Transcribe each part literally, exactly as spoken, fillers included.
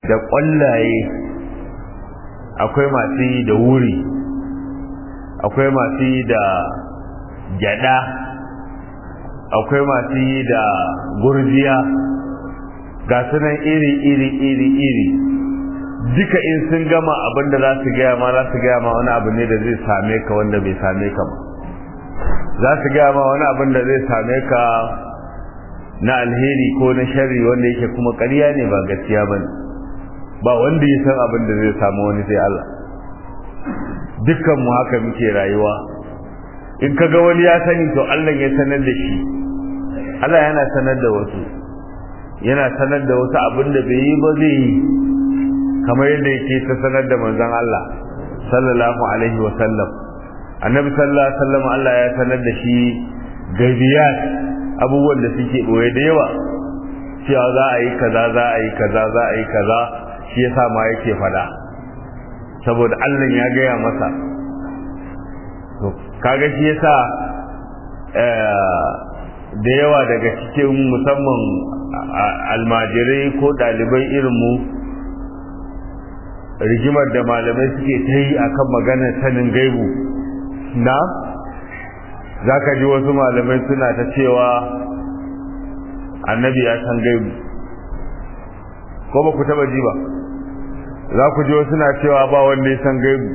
da ƙwallaye, akwai masu yi da wuri, akwai masu yi da gyada, akwai masu yi da gurjiya, ga sunan iri iri iri iri duka in sun gama abin da za su gaya ma za su gaya ma wani abu ne da zai same ka wanda bai same ka ba, za su gaya ma wani abin da zai same ka na alheri ko na sharri wanda yake kuma ƙarya ne ba gaskiya ba ne, ba wanda ya san abin da zai samu wani sai Allah. Dukkan mu haka muke rayuwa, in ka ga wani ya sani to Allah ya sanar da shi. Allah yana sanar da wasu, yana sanar da wasu abin da bai yi ba zai yi, kamar yadda yake ta sanar da manzon Allah sallallahu alaihi wa sallam. Annabi sallallahu alaihi wa sallam Allah ya sanar da shi gaibiyat, abubuwan da suke boye da yawa, cewa za a yi kaza za a yi kaza za a yi kaza, shi yasa ma yake fada saboda Allah ya gaya masa. to kaga shi yasa da yawa daga cikin musamman almajirai ko dalibai irin mu, rigimar da malamai suke ta yi akan maganar sanin gaibu na zaka ji wasu malamai suna ta cewa annabi ya san gaibu, ko ba ku taba ji ba? Za ku ji wasu na cewa ba wanda ya san gaibu.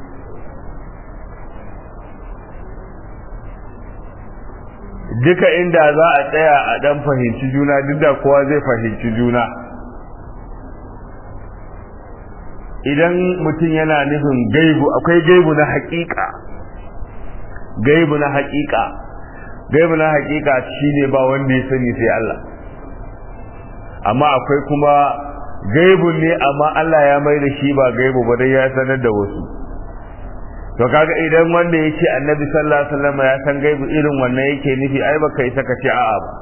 Duka inda za a tsaya a dan fahimci juna, duk da kowa zai fahimci juna. Idan mutum yana nufin gaibu, akwai gaibu na hakika, gaibu na hakika, gaibu na hakika shine ba wanda ya sani sai Allah. Amma akwai kuma gaibu ne, amma Allah ya mai da shi ba gaibu ba, dai ya sanar da wasu. To kaga idan wanda yake annabi sallallahu alaihi wasallam ya san gaibu irin wannan yake nufi, ai baka yi saka ce a'a ba.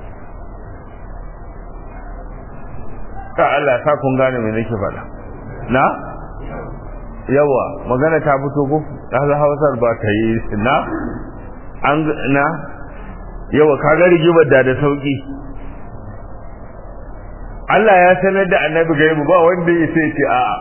Ta Allah sa kun gane me nake faɗa. Na yawa magana ta fito ko kaza Hausar ba ta yi na an na yawa kaga rigimar da da sauki. Allah ya sanar da annabi gaibu, ba wanda ya sai ce a'a,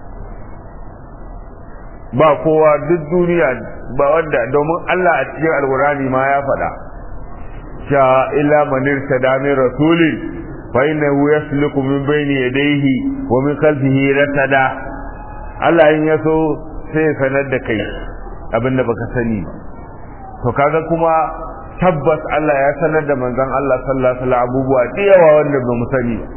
ba kowa duk duniya ba wanda, domin Allah a cikin alqur'ani ma ya faɗa sha illa man irtada min rasulin fa innahu yasluku min bayni yadayhi wa min khalfihi rasada. Allah in yaso sai ya sanar da kai abinda baka sani ba. To kaga kuma tabbas Allah ya sanar da manzon Allah sallallahu alaihi wasallam abubuwa da yawa wanda ba mu sani ba.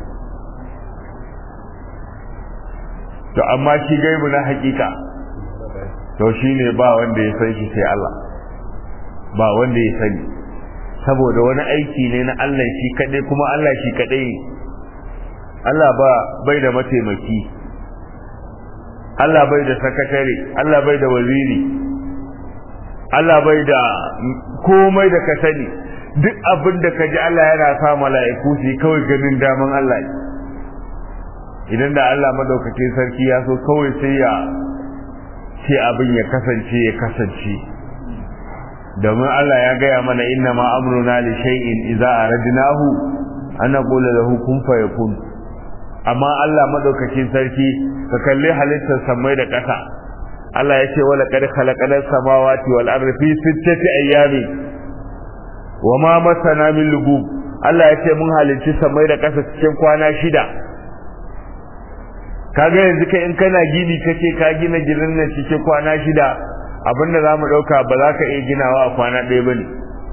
To amma shi gaibu na hakika, to shine ba wanda ya san shi sai Allah, ba wanda ya sani, saboda wani aiki ne na Allah shi kadai, kuma Allah shi kadai. Allah ba bai da mataimaki, Allah bai da sakatare, Allah bai da waziri, Allah bai da komai da ka sani. Duk abin da ka ji Allah yana sa mala'iku su kawai ganin daman Allah. Idan da Allah madaukakin sarki ya so kawai sai ya ce abin ya kasance ya kasance. Domin Allah ya gaya mana inna ma amruna li shay'in idza aradnahu an naqula lahu kun fayakun. Amma Allah madaukakin sarki ka kalli halittar samai da ƙasa, Allah ya ce wala qad khalaqanas samawati wal ardi fi sittati ayyamin wama masana min lugub. Allah ya ce mun halicci samai da ƙasa cikin kwana shida. Kaga yanzu kai in kana gini kace ka gina gidan nan cikin kwana shida, abinda zamu dauka ba za ka iya ginawa a kwana ɗaya bane.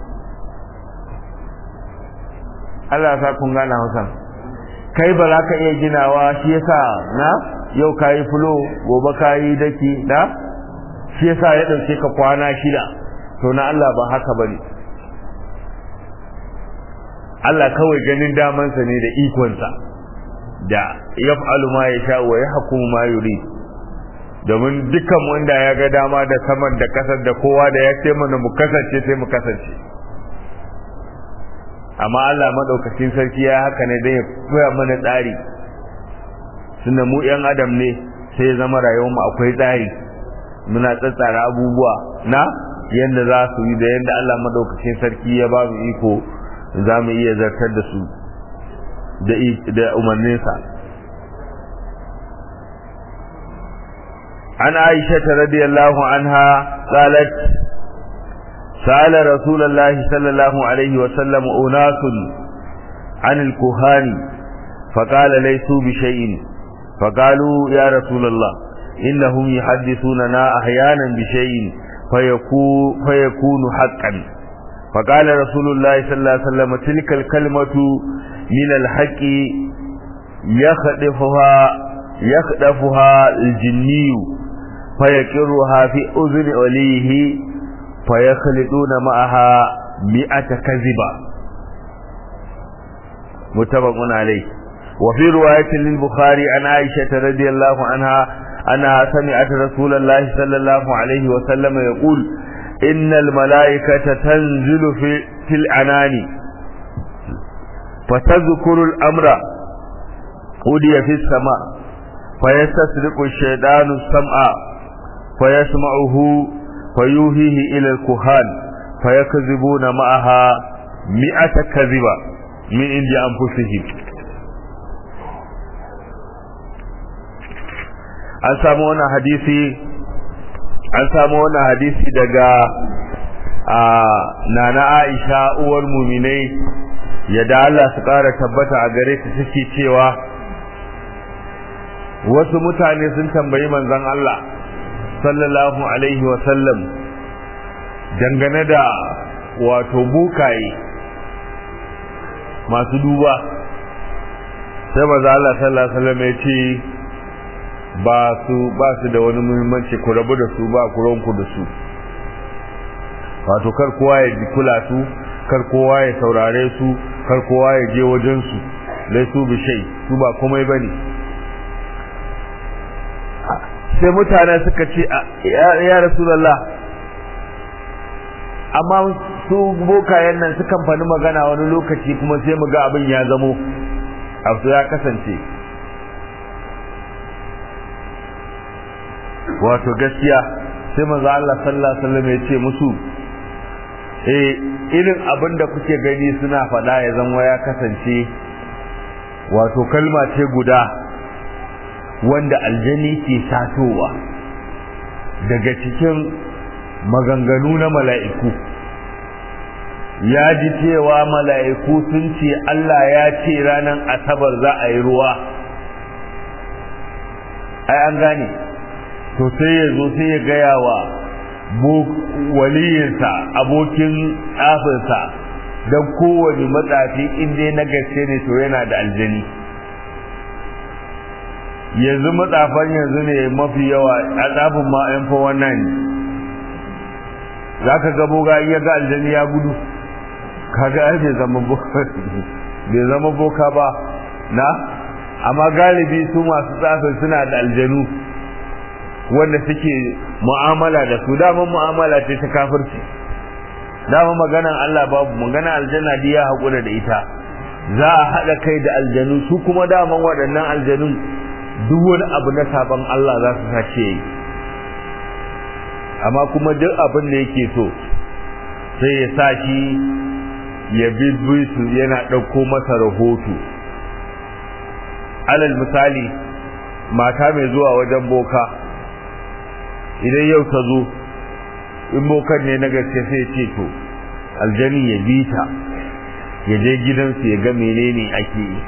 Allah ya sa kun gane Hausa. Kai ba za ka iya ginawa, shi yasa na yau kayi fulo gobe kayi daki da shi yasa ya dauke ka kwana shida. To na Allah ba haka bane. Allah kawai ganin damansa ne da ikonsa, da yaf'alu ma yasha wa yahkumu ma yurid. Domin dukkan wanda ya ga dama da saman da kasar da kowa da ya ce mana mu kasance sai mu kasance. Amma Allah madaukakin sarki ya haka ne dan ya koya mana tsari. Tunda mu yan adam ne, sai ya zama rayuwar mu akwai tsari. Muna tsatsara abubuwa na yanda za su yi da yanda Allah madaukakin sarki ya ba mu iko za mu iya zartar da su da umarninsa. عن عائشة رضي الله عنها قالت سأل رسول الله صلى الله عليه وسلم أناس عن الكهان فقال ليسوا بشيء فقالوا يا رسول الله إنهم يحدثوننا أحيانا بشيء فيكون, فيكون حقا فقال رسول الله صلى الله عليه وسلم تلك الكلمة من الحق يخدفها يخدفها الجني فيكرها في أذن وليه فيخلطون معها مئة كذبة متفق عليه. وفي رواية للبخاري عن عائشة رضي الله عنها أنها سمعت رسول الله صلى الله عليه وسلم يقول إن الملائكة تنزل في, في العنان فتذكر الأمر أودي في السماء فيستسرق الشيطان السمع فيسمعه فيوهيه إلى الكهان فيكذبون معها مئة كذبة من عند أنفسهم. an samu wannan hadisi an samu wannan hadisi daga nana Aisha uwar mu'minai yadda Allah su kara tabbata a gare ta take cewa wasu mutane sun tambayi manzon Allah sallallahu alaihi wa sallam dangane da wato bukaye masu duba sai manzon Allah sallallahu alaihi wa sallam ya ce ba su ba su da wani muhimmanci ku rabu da su ba ku ranku da su wato kar kowa ya kula su kar kowa ya saurare su kar kowa ya je wajen su lai su bi shay su ba komai bane sai mutane suka ce ya rasulullah amma su bokayen nan sukan fani magana wani lokaci kuma sai mu ga abin ya zamo abu ya kasance wato gaskiya sai manzo Allah sallallahu alaihi wasallam ya ce musu eh irin abin da kuke gani suna faɗa ya zama ya kasance wato kalma ce guda wanda aljani ke satowa daga cikin maganganu na mala'iku ya ji cewa mala'iku sun ce Allah ya ce ranar asabar za a yi ruwa ai an gane to sai ya zo sai ya gaya wa waliyinsa abokin tsafinsa don kowane matsafi inda na gaske ne to yana da aljani yanzu matsafan yanzu ne mafi yawa a tsafin ma yan fa wannan za ka gabo ga iya ga aljani ya gudu kaga ai bai zama boka bai zama boka ba na amma galibi su masu tsafin suna da aljanu wanda suke mu'amala da su dama mu'amala ce ta kafirci dama maganan Allah babu maganan aljanna dai ya hakura da ita za a hada kai da aljanu su kuma dama waɗannan aljanun duk wani abu na saban Allah za su sace yi amma kuma duk abin da yake so sai ya sa shi ya bibbi su yana ɗauko masa rahoto alal misali mata mai zuwa wajen boka idan yau ta zo in bokan ne na gaske sai ce to aljani ya bi ta ya je gidansu ya ga menene ake yi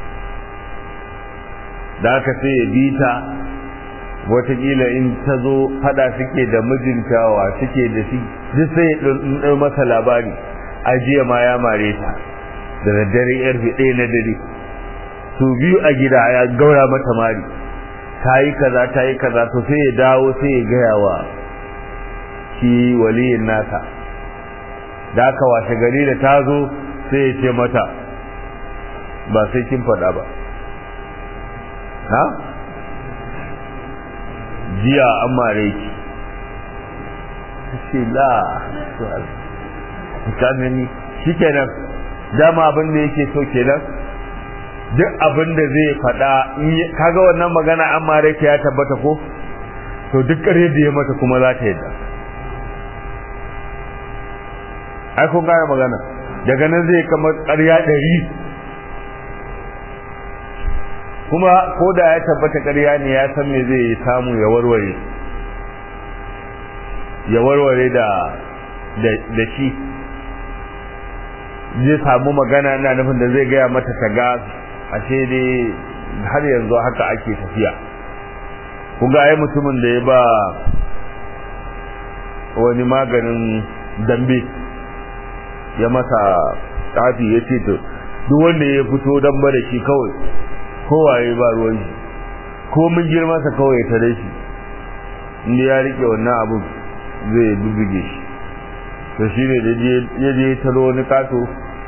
da aka sai ya bi ta watakila in ta zo fada suke da mijinta wa suke da shi duk sai ya ɗan masa labari ajiya ma ya mare ta da daddare yarfe ɗaya na dare su biyu a gida ya gaura mata mari ta yi kaza ta yi kaza to sai ya dawo sai ya gaya wa shi waliyin nasa da aka washe gari da ta zo sai ya ce mata ba sai kin faɗa ba ha jiya an mare ki ce la kamani shi kenan dama abin da yake so kenan duk abin da zai faɗa kaga wannan magana an mare ki ya tabbata ko to duk ƙarya da ya mata kuma za ta yadda ai kun gane magana daga nan zai kamar ƙarya ɗari kuma ko da ya tabbata ƙarya ne ya san me zai samu ya warware ya warware da da shi zai samu magana ina nufin da zai gaya mata ta ga ashe dai har yanzu haka ake tafiya. kun ga ai mutumin da ya ba wani maganin dambe ya masa tsafi ya ce to duk wanda ya fito damba da shi kawai kowaye ba ruwan shi ko mun girma sa kawai ta da shi inda ya rike wannan abu zai bubbuge shi. to shine da ya je talo wani kato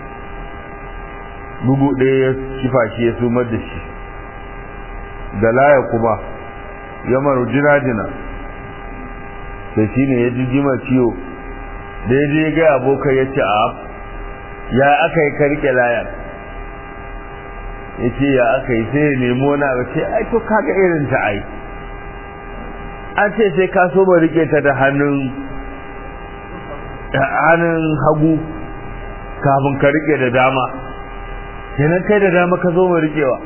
bugu ɗaya ya kifa shi ya sumar da shi da laya kuma ya maru jina-jina sai shi ne ya jijima ciwo da ya je ga abokai ya ce a ya aka yi karke layar ya ce ya aka yi sai ya nemo na ba ce ai to kaga irin ta ai an ce sai ka so ba rike ta da hannun hannun hagu kafin ka rike da dama kenan kai da dama ka zo mu rikewa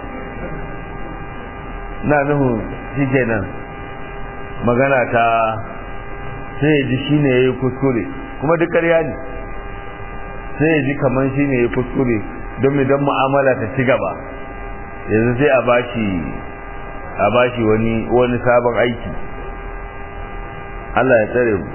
na nuhu shi kenan magana ta sai ya ji shi ne ya yi kuskure kuma duk ƙarya ne sai ya ji kamar shi ne ya yi kuskure don idan mu'amala ta ci gaba yanzu sai a bashi a bashi wani wani sabon aiki. Allah ya tsare mu.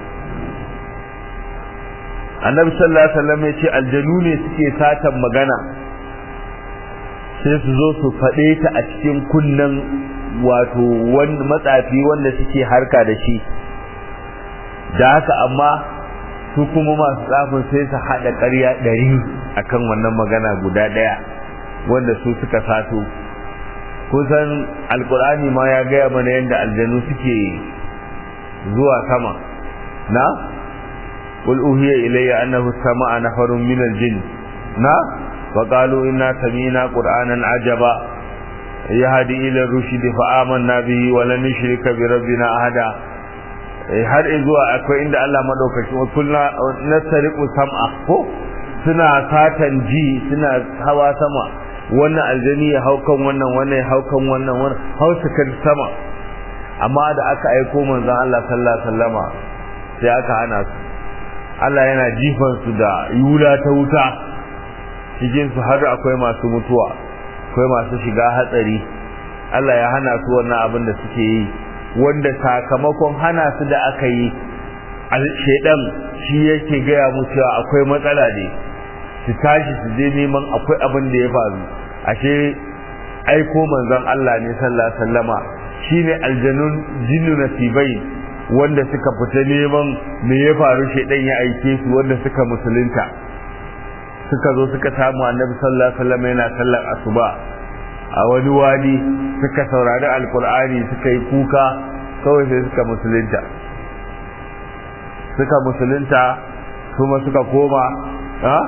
Annabi sallallahu alaihi wasallam ya ce aljanu ne suke satan magana sai su zo su faɗe ta a cikin kunnen wato wani matsafi wanda suke harka da shi da haka amma su kuma masu tsafin sai su haɗa ƙarya ɗari akan wannan magana guda ɗaya wanda su suka sato. kusan alkur'ani ma ya gaya mana yadda aljanu suke zuwa sama na qul uhiya ilayya annahu sama'a nafarun min aljin na wa qalu inna sami'na qur'anan ajaba yahdi ila rushd fa amanna bihi wa lan nushrika bi rabbina ahada. har zuwa akwai inda Allah madaukaki wa kullu nasriqu sam'a ko suna satan ji suna hawa sama wannan aljani ya haukan wannan wannan ya haukan wannan wannan hausa kan sama amma da aka aiko manzon Allah sallallahu alaihi wasallama sai aka hana su. Allah yana jifan su da yula ta wuta cikin su har akwai masu mutuwa akwai masu shiga hatsari. Allah ya hana su wannan abin da suke yi wanda sakamakon hana su da aka yi shedan shi yake gaya musu cewa akwai matsala ne su tashi su je neman akwai abin da ya faru. ashe aiko manzon Allah ne sallallahu alaihi wasallama shine aljanun jinnu nasibai wanda suka fita neman me ya faru shedan ya aike su wanda suka musulunta suka zo suka samu annabi sallallahu alaihi wasallama yana sallar asuba a wani wadi suka saurari alkur'ani suka yi kuka kawai sai suka musulunta suka musulunta kuma suka koma ha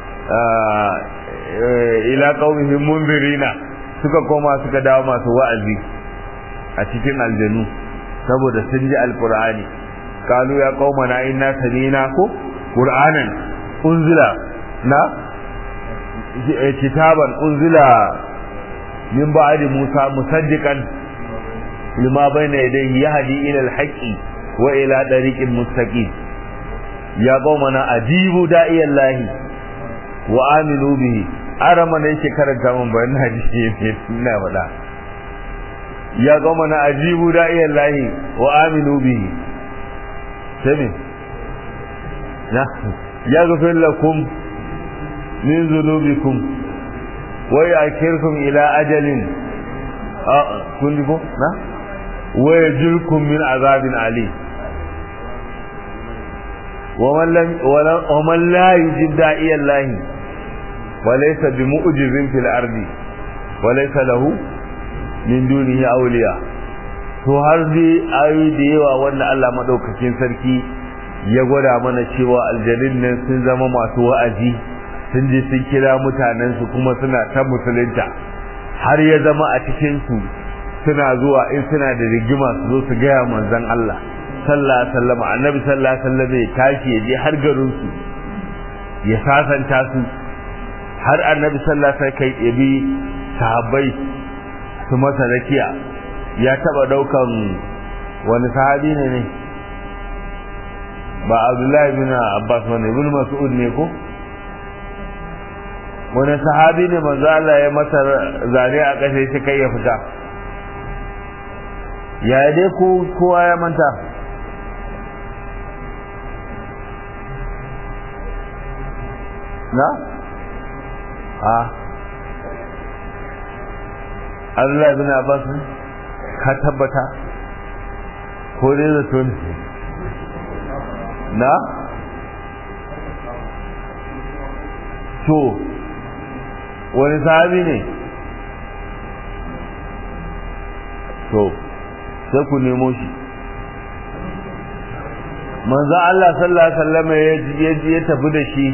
ila qaumihim munzirina suka koma suka dawo masu wa'azi a cikin aljanu saboda sun ji alkur'ani qalu ya qaumana inna sami'na ko qur'anan unzila na kitaban unzila min ba'di Musa musaddiqan lima bayna yadayhi yahdi ila al-haqqi wa ila tariqin mustaqim ya qaumana ajibu da'iyallahi wa aminu bihi arama ne yake karanta mun bayan hadisi ne ina faɗa ya qaumana ajibu da'iyallahi wa aminu bihi sai na ya ghfir lakum min dhunubikum ويأكركم إلى أجل كنكم نا ويجركم من عذاب عليم ومن لم ومن لا يجب داعي الله وليس بمؤجز في الأرض وليس له من دونه أولياء to har dai ayoyi da yawa wanda Allah madaukakin sarki ya gwada mana cewa aljannin nan sun zama masu wa'azi sun je sun kira mutanensu kuma suna ta musulunta har ya zama a cikinsu suna zuwa in suna da rigima su zo su gaya manzon Allah sallallahu alaihi wasallam annabi sallallahu alaihi wasallam ya tashi ya je har garin su ya sasanta su har annabi sallallahu alaihi wasallam kai yabi sahabbai su masa rakiya ya taba daukan wani sahabi ne ne ba Abdullahi bin Abbas wani ibn Mas'ud ne ko wani sahabi ne manzo Allah ya masa zane a kashe shi kai ya fita ya dai ko kowa ya manta na a Allah bin Abbas ka tabbata ko dai zato ne na to wani sahabi ne to sai ku nemo shi manzo Allah sallallahu alaihi wasallam ya ya tafi da shi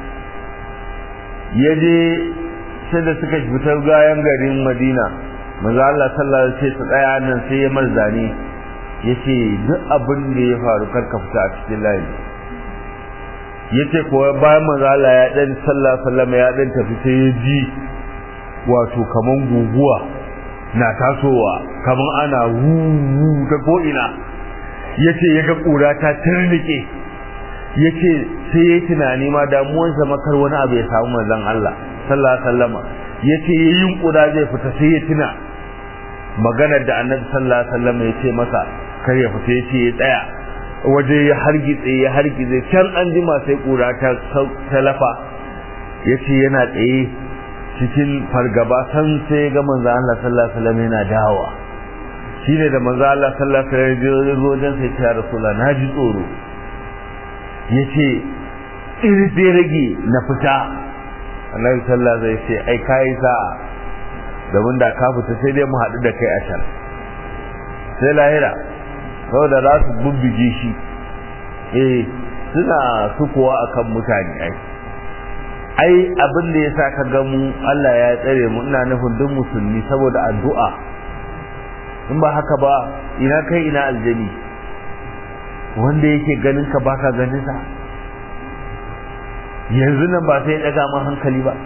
ya je sai da suka fitar gayan garin Madina manzo Allah sallallahu alaihi wasallam sai tsaya nan sai ya marzani yace duk abin da ya faru karka fita a cikin layi yace ko bayan manzo Allah ya dan sallallahu alaihi wasallam ya dan tafi sai ya ji wato kaman guguwa na tasowa kaman ana wu ta ko ina yace yaga kura ta turnike yace sai yayi tunani ma damuwar sa makar wani abu ya samu manzon Allah sallallahu alaihi wasallam yace yayin kura zai fita sai ya tuna maganar da Annabi sallallahu alaihi wasallam yace masa kar ya fita yace ya tsaya waje ya hargitse ya hargitse can an jima sai kura ta talafa yace yana tsaye cikin fargaba san sai ga manzo Allah sallallahu alaihi wasallam yana dawowa shine da manzo Allah sallallahu alaihi wasallam ya zo wajen sai ya Rasulullah naji tsoro yace iri sai rage na fita Annabi sallallahu alaihi wasallam sai ai kai sa da wanda ka fita sai dai mu hadu da kai a can sai lahira saboda za su bubbige shi eh suna sukuwa akan mutane ai ai abin da yasa ka ga mu Allah ya tsare mu ina nufin duk musulmi saboda addu'a in ba haka ba ina kai ina aljani wanda yake ganin ka baka ganin sa yanzu nan ba sai daga mun hankali ba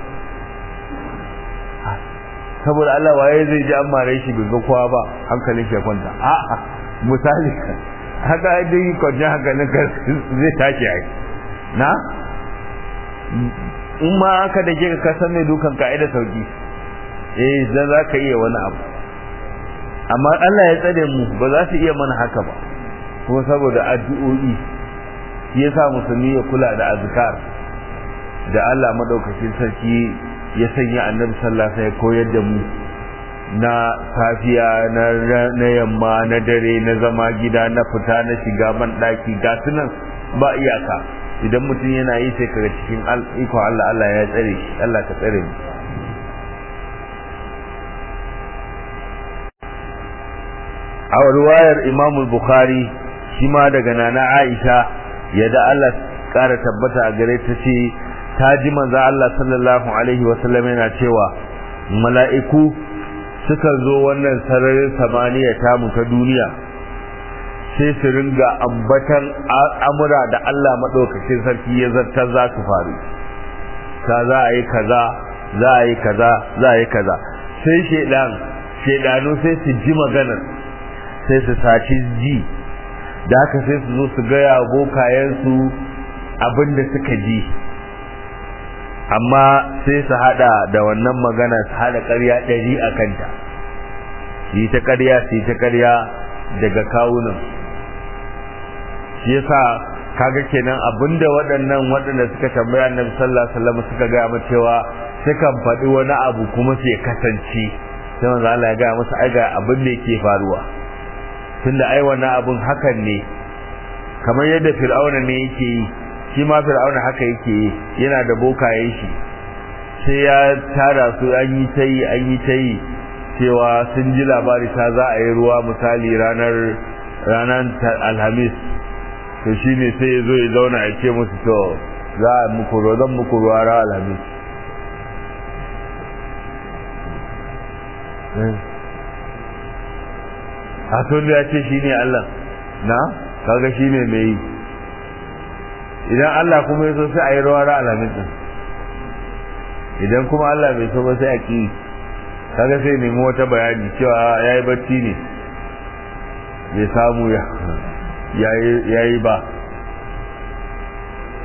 saboda Allah waye zai ji amma rai shi bai ga kowa ba hankalin shi ya kwanta a'a misali haka dai kwanje hankalin ka zai tashi ai na in ma aka da ke ka san mai dukan ka'ida sauki eh dan za ka iya wani abu amma Allah ya tsare mu ba za su iya mana haka ba kuma saboda addu'o'i shi yasa musulmi ya kula da azkar da Allah madaukakin sarki ya sanya Annabi sallallahu alaihi wasallam ya koyar da mu na safiya na na yamma na dare na zama gida na fita na shiga man daki ga sunan ba iyaka idan mutum yana yi sai kaga cikin iko Allah Allah ya tsare shi Allah ka tsare mu a riwayar Imam al-Bukhari shi ma daga nana Aisha yadda Allah kara tabbata a gare ta ce ta ji manzo Allah sallallahu alaihi wasallam yana cewa mala'iku suka zo wannan sararin samaniya ta mu ta duniya sai su ringa ambatan al'amura da Allah madaukakin sarki ya zartar za su faru ka za a yi kaza za a yi kaza za a yi kaza sai shedan shedanu sai su ji maganar sai su saci ji da haka sai su zo su gaya bokayensu abinda suka ji amma sai su hada da wannan magana su hada ƙarya ɗari a kanta yi ta ƙarya su yi ta ƙarya daga kawunan shi yasa kaga kenan abinda waɗannan waɗanda suka tambaya annabi sallallahu alaihi wasallam suka ga mu cewa sukan faɗi wani abu kuma sai kasance sai manzo Allah ya ga musu ai ga abin da yake faruwa tunda ai wannan abun hakan ne kamar yadda fir'auna ne yake yi shi ma fir'auna haka yake yi yana da bokayen shi sai ya tara su an yi tayi an yi tayi cewa sun ji labari ta za a yi ruwa misali ranar ranar alhamis to shine sai ya zo ya zauna ya ce musu to za a muku ruwa zan muku ruwa ranar alhamis a tun da ya ce shi ne Allah na kaga shi ne mai yi idan Allah kuma ya so sai a yi rawa ra alamin din idan kuma Allah bai so ba sai a ki kaga sai nemi wata bayani cewa yayi bacci ne bai samu ya yayi yayi ba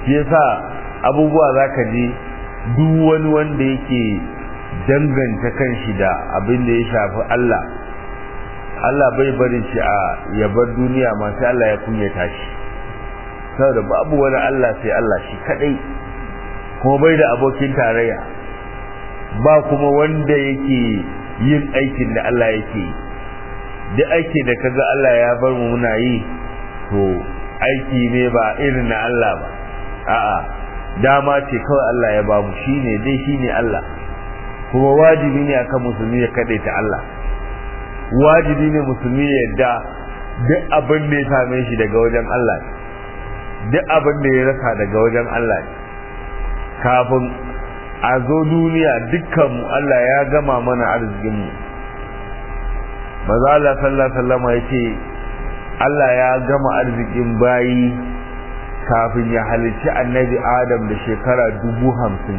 shi yasa abubuwa zaka ji duk wani wanda yake danganta kanshi da abin da ya shafi Allah Allah bai bari shi a ya bar duniya ma sai Allah ya kunyata shi saboda babu wani Allah sai Allah shi kadai kuma bai da abokin tarayya ba kuma wanda yake yin aikin da Allah yake duk aiki da kaga Allah ya bar mu muna yi to aiki ne ba irin na Allah ba a'a dama ce kawai Allah ya ba mu shine dai shine Allah kuma wajibi ne akan musulmi ya kadaita Allah wajibi ne musulmi ya yadda duk abin da ya same shi daga wajen Allah duk abin da ya rasa daga wajen Allah kafin a zo duniya dukkan mu Allah ya gama mana arzikin mu maza Allah sallallahu alaihi wasallam yace Allah ya gama arzikin bayi kafin ya halicci annabi Adam da shekara dubu hamsin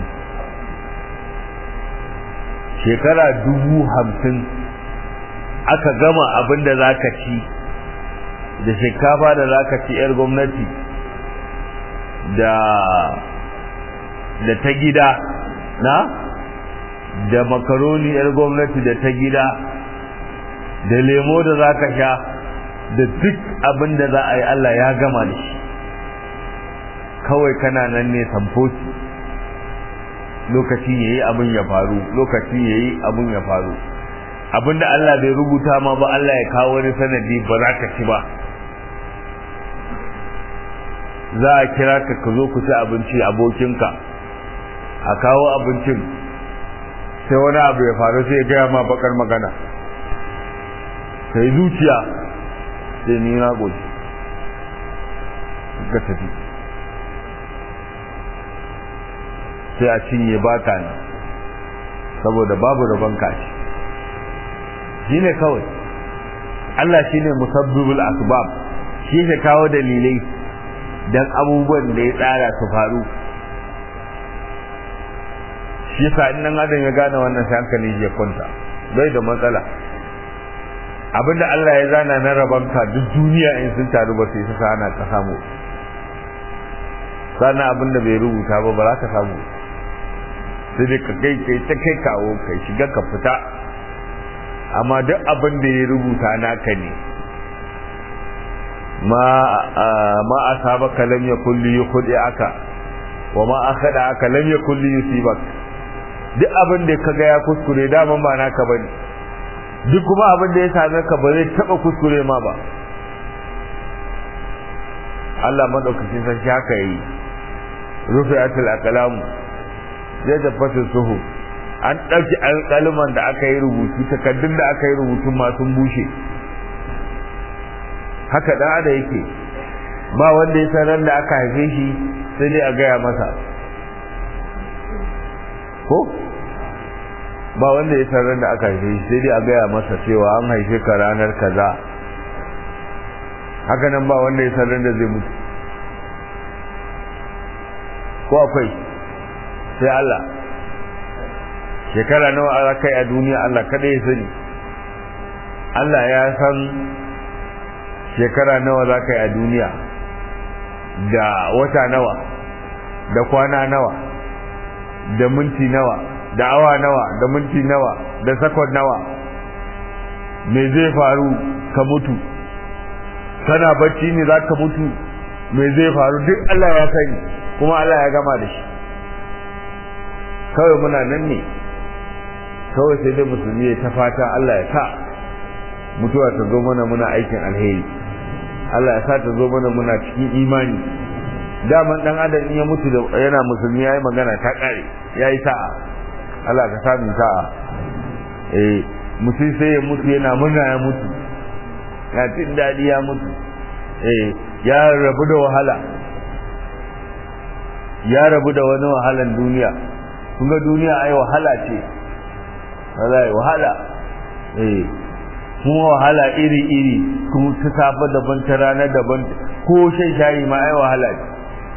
shekara dubu hamsin aka gama abinda zaka ci da shinkafa da zaka ci yar gwamnati da da ta gida na da makaroni yar gwamnati da ta gida da lemo da zaka sha da duk abinda za a yi Allah ya gama da shi kawai kana nan ne samfoci lokaci yayi abin ya faru lokaci yayi abin ya faru abinda Allah bai rubuta ma ba Allah ya kawo wani sanadi ba za ka ci ba za a kira ka ka zo ku ci abinci abokinka a kawo abincin sai wani abu ya faru sai ya gaya ma bakar magana sai zuciya sai ni na goji ka tafi sai a cinye baka ne saboda babu rabon kashi shi ne kawai Allah shi ne musabbibul asbab shi ne kawo dalilai don abubuwan da ya tsara su faru shi yasa in nan adam ya gane wannan sai hankali ya kwanta bai da matsala abinda Allah ya zana na rabanka duk duniya in sun taru ba sai suka hana ka samu sannan abinda bai rubuta ba ba za ka samu sai dai ka kai kai ta kai kawo kai shiga ka fita amma duk abin da ya rubuta naka ne ma ma asabaka lam yakul li yukhdi'aka wa ma akhada'aka lam yakul li yusibak duk abin da kaga ya kuskure daman ba naka bane duk kuma abin da ya same ka ba zai taba kuskure ma ba Allah madaukakin sarki haka yi rufi'atul aqlam ya tabbata suhu an ɗauki alƙaluman da aka yi rubutu takardun da aka yi rubutu masu bushe haka ɗan ada yake ba wanda ya sanar da aka haife shi sai dai a gaya masa ko ba wanda ya sanar da aka haife shi sai dai a gaya masa cewa an haife ka ranar kaza haka nan ba wanda ya sanar da zai mutu ko akwai sai Allah shekara nawa aka kai a duniya Allah kada ya sani Allah ya san shekara nawa za ka yi a duniya da wata nawa da kwana nawa da minti nawa da awa nawa da minti nawa da sakon nawa me zai faru ka mutu kana bacci ne za ka mutu me zai faru duk Allah ya sani kuma Allah ya gama da shi kawai muna nan ne kawai sai dai musulmi ya ta fata Allah ya sa mutuwa ta zo mana muna aikin alheri Allah ya sa ta zo mana muna cikin imani daman dan adam ya mutu da yana musulmi yayi magana ta kare yayi sa'a Allah ka sami sa'a eh mutum sai ya mutu yana murna ya mutu ya jin dadi ya mutu eh ya rabu da wahala ya rabu da wani wahalan duniya kun ga duniya ai wahala ce wallahi wahala eh kuma wahala iri iri kuma ta safa daban ta rana daban ko shan shayi ma ai wahala ce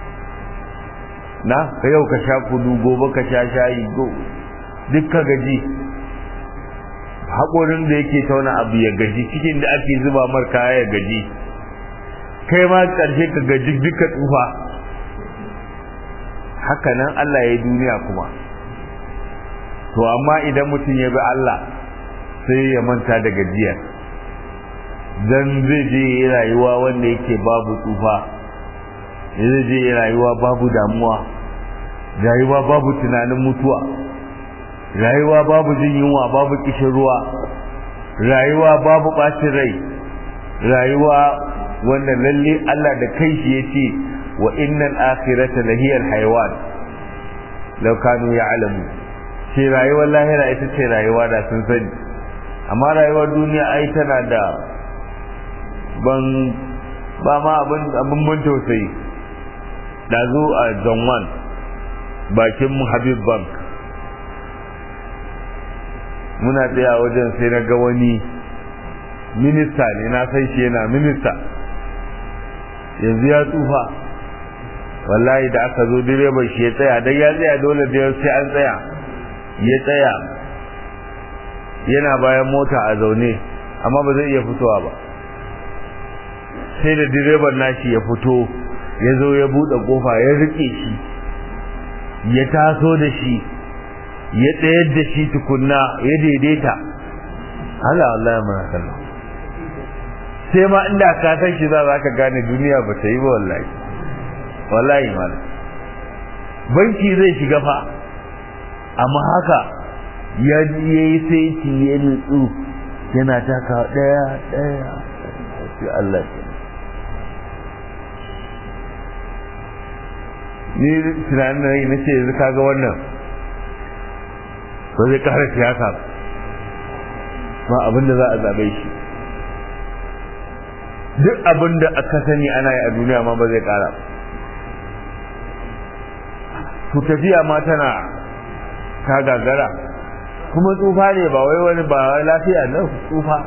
na ka yau ka sha kudu gobe ka sha shayi go duk ka gaji haƙorin da yake tauna abu ya gaji cikin da ake zuba mar kaya ya gaji kai ma ƙarshe ka gaji duka tsufa haka nan Allah ya yi duniya kuma. To amma idan mutum ya bi Allah sai ya manta da gajiya, dan zai je rayuwa wanda yake babu tsufa, zai je rayuwa babu damuwa, rayuwa babu tunanin mutuwa, rayuwa babu jin yunwa, babu kishin ruwa, rayuwa babu bacin rai, rayuwa wanda lalle Allah da kai shi yace wa innal akhirata lahiyal hayawan law kanu ya'lamu. ce rayuwar lahira ita ce rayuwa da sun sani, amma rayuwar duniya ai tana da ban ba ma abin abin ban tausayi. da zo a Zonwan bakin Habib Bank muna tsaya wajen sai na ga wani minista ne, na san shi yana minista yanzu ya tsufa wallahi. da aka zo direban shi ya tsaya, dan ya tsaya dole da sai an tsaya, ya tsaya yana bayan mota a zaune amma ba zai iya fitowa ba, sai da direban nashi ya fito ya zo ya bude kofa ya rike shi ya taso da shi ya tsayar da shi tukunna ya daidaita. Allah wallahi muna kallon sai ma inda ka san shi za ka gane duniya ba ta yi ba wallahi. wallahi malam banki zai shiga fa amma haka ya yi sai ki ya nutsu yana taka daya daya sai Allah ya ni tunanin da na ce yanzu kaga wannan ba zai kara siyasa ba abinda za a zabe shi, duk abinda aka sani ana yi a duniya ma ba zai kara. to tafiya ma tana ta gagara, kuma tsufa ne ba wai wani ba wai lafiya na tsufa.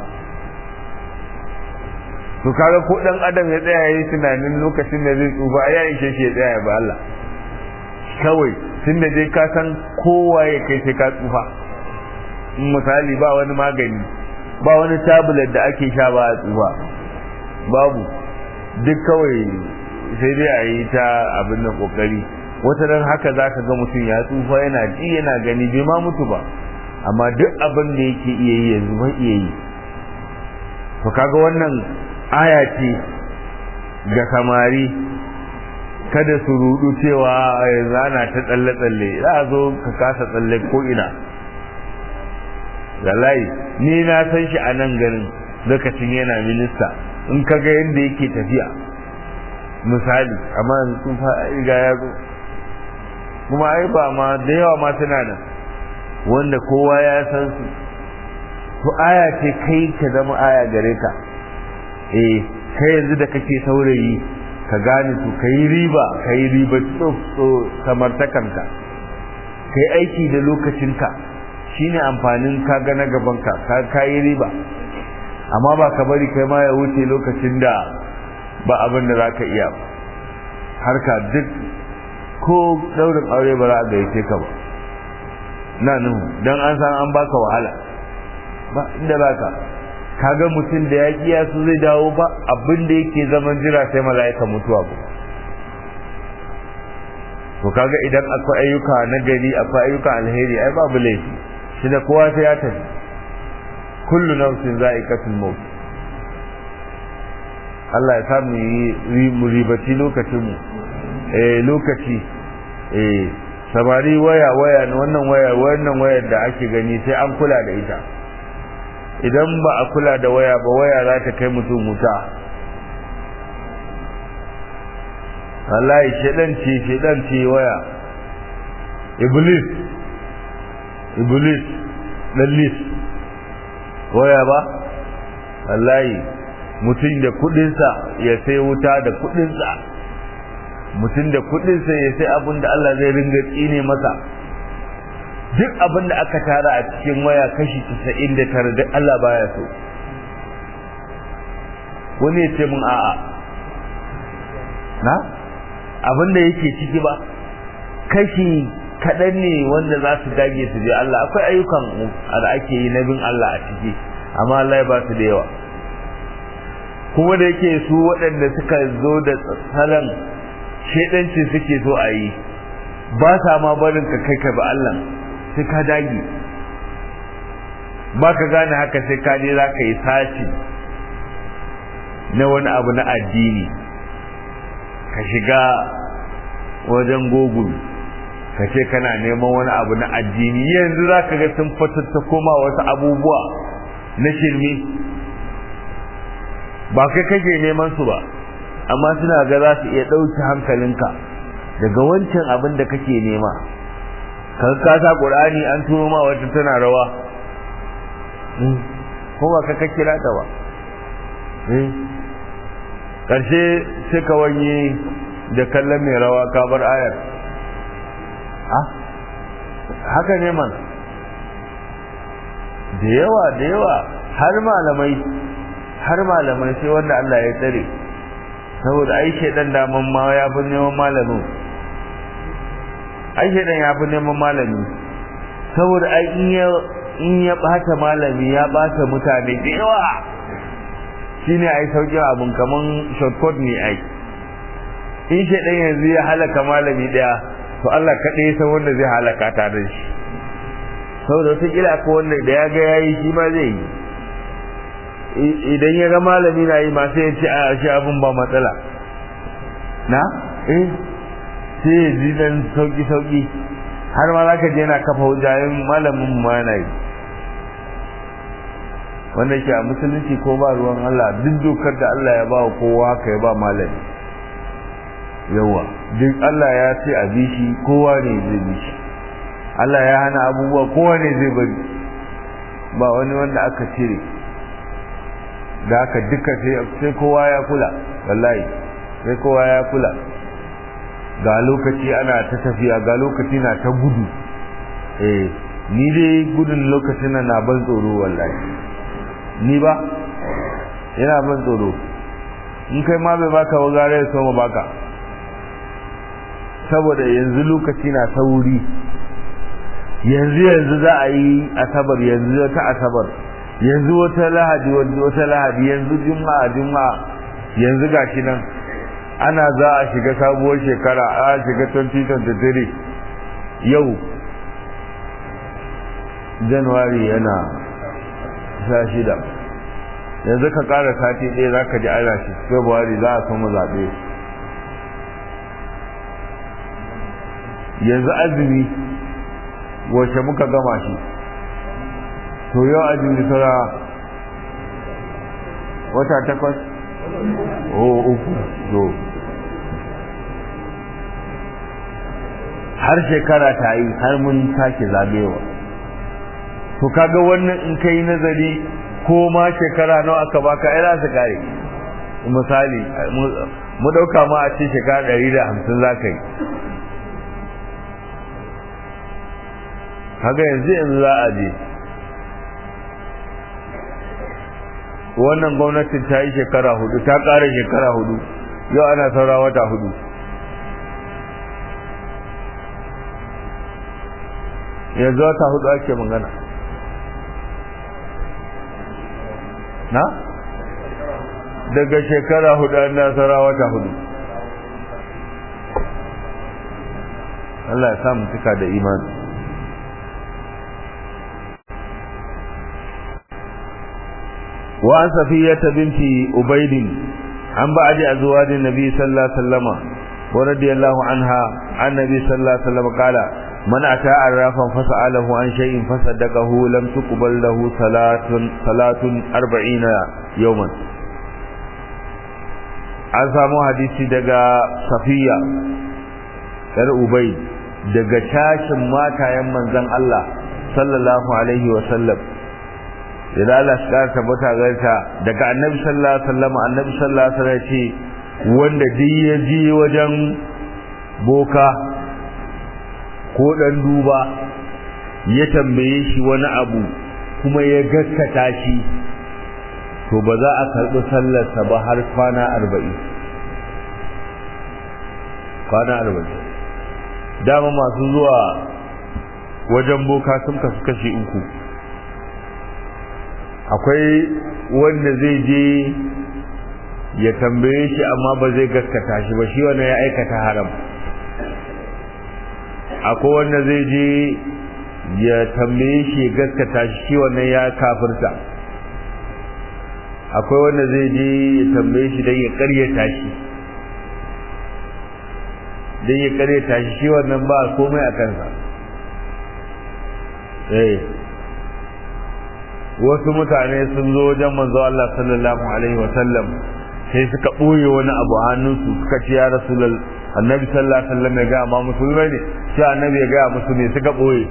to kaga ko dan adam ya tsaya yayin tunanin lokacin da zai tsufa ya ishe shi ya tsaya ba Allah kawai, tunda dai ka san kowa ya kai sai ka tsufa. misali ba wani magani, ba wani tablet da ake sha ba a tsufa, babu, duk kawai sai dai a yi ta abin da kokari. wata ran haka zaka ga mutum ya tsufa yana ji yana gani bai ma mutu ba, amma duk abin da yake iya yi yanzu bai iya yi. to kaga wannan aya ce ga samari, kada su rudu cewa yanzu ana ta tsalle tsalle, za a zo ka kasa tsalle ko ina. wallahi ni na san shi a nan garin lokacin yana minista, in kaga yanda yake tafiya misali, amma sun fa riga ya zo. kuma ai ba ma da yawa ma suna nan wanda kowa ya san su. to aya ce kai ka zama aya gare ka. eh kai yanzu da kake saurayi ka gane su, kai riba kai riba to samartakanka, kai aiki da lokacinka, shine amfanin ka ga na gaban ka ka kai riba. amma ba ka bari kai ma ya wuce lokacin da ba abin da zaka iya harka duk ko daurin aure ba za a gaice ka ba na nuhu dan an san an baka wahala ba inda zaka kaga mutum da ya kiya su zai dawo ba abin da yake zaman jira sai mala'ika mutuwa ba. to kaga idan akwai ayyuka na gari akwai ayyuka alheri ai babu laifi shi da kowa sai ya tafi. kullu nafsin za'iqatul maut. Allah ya samu yi mu ribaci lokacin mu eh lokaci eh samari waya waya wannan waya wannan wayar da ake gani sai an kula da ita. idan ba a kula da waya ba waya za ta kai mutum wuta. wallahi shedan ce shedan ce waya, iblis iblis lallis waya ba. wallahi mutum da kudinsa ya sai wuta da kudinsa, mutum da kudinsa ya sai abin da Allah zai ringa tsine masa. duk abin da aka tara a cikin waya kashi casa'in da tara duk Allah baya so. wani ya ce mun a'a na abin da yake ciki ba kashi kaɗan ne wanda za su dage su je Allah. akwai ayyukan da ake yi na bin Allah a ciki amma Allah ya ba su da yawa. kuma da yake su waɗanda suka zo da salon shedanci suke so a yi ba sa ma barin ka kai ka ba Allah sai ka dage ba ka gane haka sai ka je za ka yi sashi na wani abu na addini ka shiga wajen Google ka ce kana neman wani abu na addini yanzu za ka ga sun fatatta koma wasu abubuwa na shirme ba kai kake neman su ba amma suna ga za su iya ɗauki hankalinka daga wancan abin da kake nema kan kasa ƙur'ani an turo ma wata tana rawa kuma ka kira ta ba ƙarshe sai ka wanye da kallon mai rawa ka bar ayar haka ne man da yawa da yawa har malamai har malamai sai wanda Allah ya tsare saboda ai shedan daman ma ya fi neman malamin ai shedan ya fi neman malami saboda ai in ya in ya bata malami ya bata mutane da yawa shine ai sauƙin abun kaman shortcut ne ai in shedan yanzu ya halaka malami daya to Allah kaɗai ya san wanda zai halaka ta da shi saboda wata kila ko wanda da ya ga yayi shi ma zai yi idan ya ga malami na yi ma sai ya ce a shi abin ba matsala na eh sai ya ji dan sauki sauki har ma zaka je yana kafa hujjayin malamin ma na yi wanda ke a musulunci ko ba ruwan Allah duk dokar da Allah ya ba wa kowa haka ya ba malami yawa duk Allah ya ce a bi shi kowa ne zai bi shi Allah ya hana abubuwa kowa ne zai bari ba wani wanda aka cire da aka duka sai kowa ya kula wallahi sai kowa ya kula ga lokaci ana ta tafiya ga lokaci na ta gudu eh ni dai gudun lokacin na ban tsoro wallahi ni ba yana ban tsoro in kai ma bai baka wagare so ma baka saboda yanzu lokaci na sauri yanzu yanzu za a yi asabar yanzu wata asabar yanzu wata lahadi wata lahadi yanzu juma'a juma'a yanzu gashi nan ana za a shiga sabuwar shekara a shiga twenty twenty-three yau January yana sha shida yanzu ka kara sati ɗaya za ka ji ana shi February za a samu zaɓe yanzu azumi wace muka gama shi to yau azumi sura wata takwas oh uku to har shekara ta yi har mun sake zabewa to kaga wannan in kai nazari ko ma shekara nawa aka baka ai za su kare misali mu dauka ma a ce shekara ɗari da hamsin za ka yi kaga yanzu yanzu za a je wannan gwamnatin ta yi shekara hudu ta ƙara shekara hudu yau ana saura wata hudu yanzu wata hudu ake magana na daga shekara hudu ana saura wata hudu Allah ya samu cika da imani وعن صفية بنت أبيد عن بعد أزواج النبي صلى الله عليه وسلم ورضي الله عنها عن النبي صلى الله عليه وسلم قال من أتى عرافا فسأله عن شيء فصدقه لم تقبل له صلاة صلاة أربعين يوما. an samu hadisi daga Safiya ɗar Ubayd daga tashin matayen manzon Allah sallallahu alaihi wa sallam idan Allah ya tabbata garta daga annabi sallallahu alaihi wasallam annabi sallallahu alaihi wasallam ce wanda duk ya ji wajen boka ko dan duba ya tambaye shi wani abu kuma ya gaskata shi to ba za a karbi sallar sa ba har kwana arba'in kwana arba'in dama masu zuwa wajen boka sun kasu kashi uku akwai wanda zai je ya tambaye shi amma ba zai gaskata shi ba shi wannan ya aikata haram akwai wanda zai je ya tambaye shi gaskata shi wannan ya kafirta, akwai wanda zai je ya tambaye shi dan ya karyata shi dan ya karyata shi shi wannan ba komai a kansa. eh wasu mutane sun zo wajen manzo Allah sallallahu alaihi wa sallam sai suka boye wani abu a hannunsu suka ce ya rasulul annabi sallallahu alaihi wa sallam ya ga ma musulmai ne sai annabi ya ga musu ne suka boye.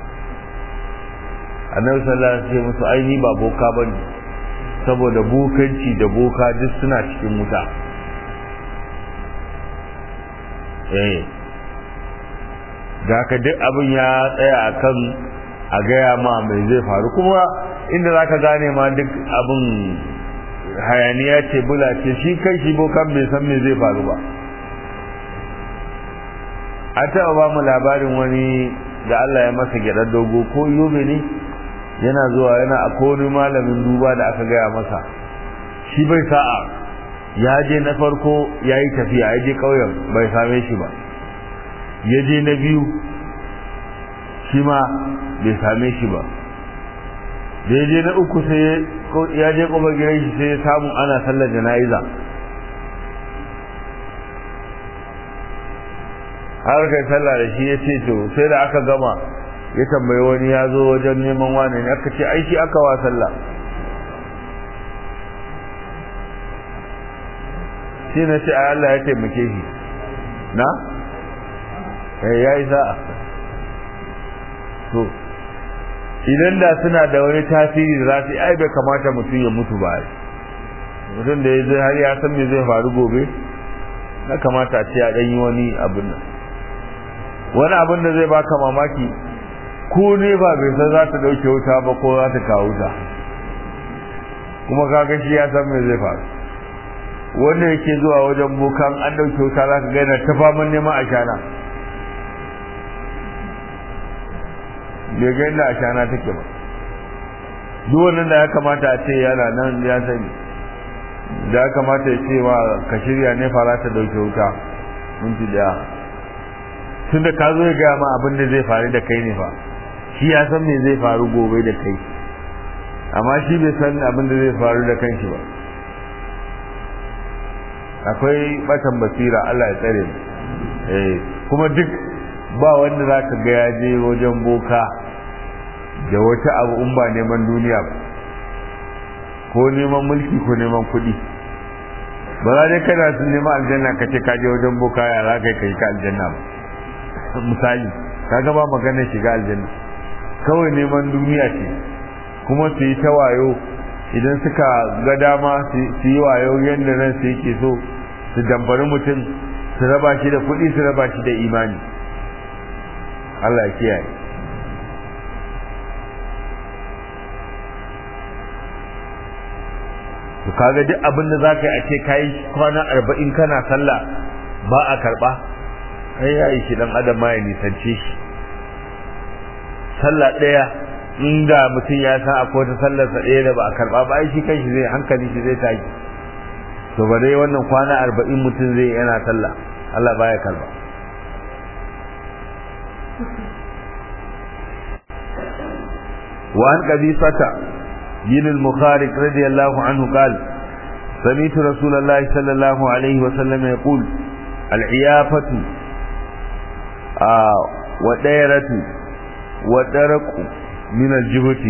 annabi sallallahu alaihi wa sallam musu ai ni ba boka bane, saboda bokanci da boka duk suna cikin wuta. eh da ka duk abin ya tsaya akan a gaya ma mai zai faru, kuma inda za ka gane ma duk abin hayaniya ce bula ce, shi kai shi bokan bai san me zai faru ba. a taɓa ba mu labarin wani da Allah ya masa gyaɗar dogo ko yobe ne, yana zuwa yana a wani malamin duba da aka gaya masa, shi bai sa'a ya je na farko ya yi tafiya ya je ƙauyen bai same shi ba, ya je na biyu shi ma bai same shi ba, da ya je na uku sai ya je ƙofar gidan shi sai ya samu ana sallar jana'iza. har kai sallah da shi ya ce to sai da aka gama ya tambayi wani ya zo wajen neman wani ne, aka ce aiki aka wa sallah. shi na ce ai Allah ya taimake shi na eh yayi sa'a. to idan da suna da wani tasiri da za su ai bai kamata mutum ya mutu ba, mutum da ya zai har ya san me zai faru gobe, na kamata a ce ya ɗan yi wani abin nan. wani abin da zai baka mamaki, ko ne ba bai san za ta ɗauke wuta ba ko za ta kawo wuta, kuma kaga shi ya san me zai faru. wanda yake zuwa wajen bokan an ɗauke wuta za ka gaina ta faman neman ashana, bai ga inda ashana take ba. duk wannan da ya kamata a ce yana nan ya sani, da ya kamata ya ce wa ka shirya ne fara ta dauke wuta minti daya, tun da ka zo ya gaya ma abin da zai faru da kai ne fa, shi ya san me zai faru gobe da kai, amma shi bai san abin da zai faru da kanshi ba. akwai batan basira, Allah ya tsare mu. eh kuma duk ba wanda zaka ga ya je wajen boka da wata abu in ba neman duniya ba, ko neman mulki ko neman kuɗi. ba za dai kana sun neman aljanna ka ce ka je wajen boka ya za ka kai ka aljanna ba. misali kaga ba magana shiga aljanna, kawai neman duniya ce. kuma su yi ta wayo, idan suka ga dama su yi wayo yadda nan su yake so, su damfari mutum, su raba shi da kuɗi, su raba shi da imani. Allah ya kiyaye. to kaga duk abin da zaka yi a ce kai kwana arba'in kana sallah ba a karba, kai yayi shi dan adam ma ya nisance shi. sallah daya inda mutum ya san akwai wata sallar sa daya da ba a karba ba, ai shi kanshi zai hankali shi zai tashi. to ba dai wannan kwana arba'in mutum zai yana sallah, Allah baya karba. وعن قبيصة بن المخارق رضي الله عنه قال سمعت رسول الله صلى الله عليه وسلم يقول العيافة آه وديرة ودرق من الجبت.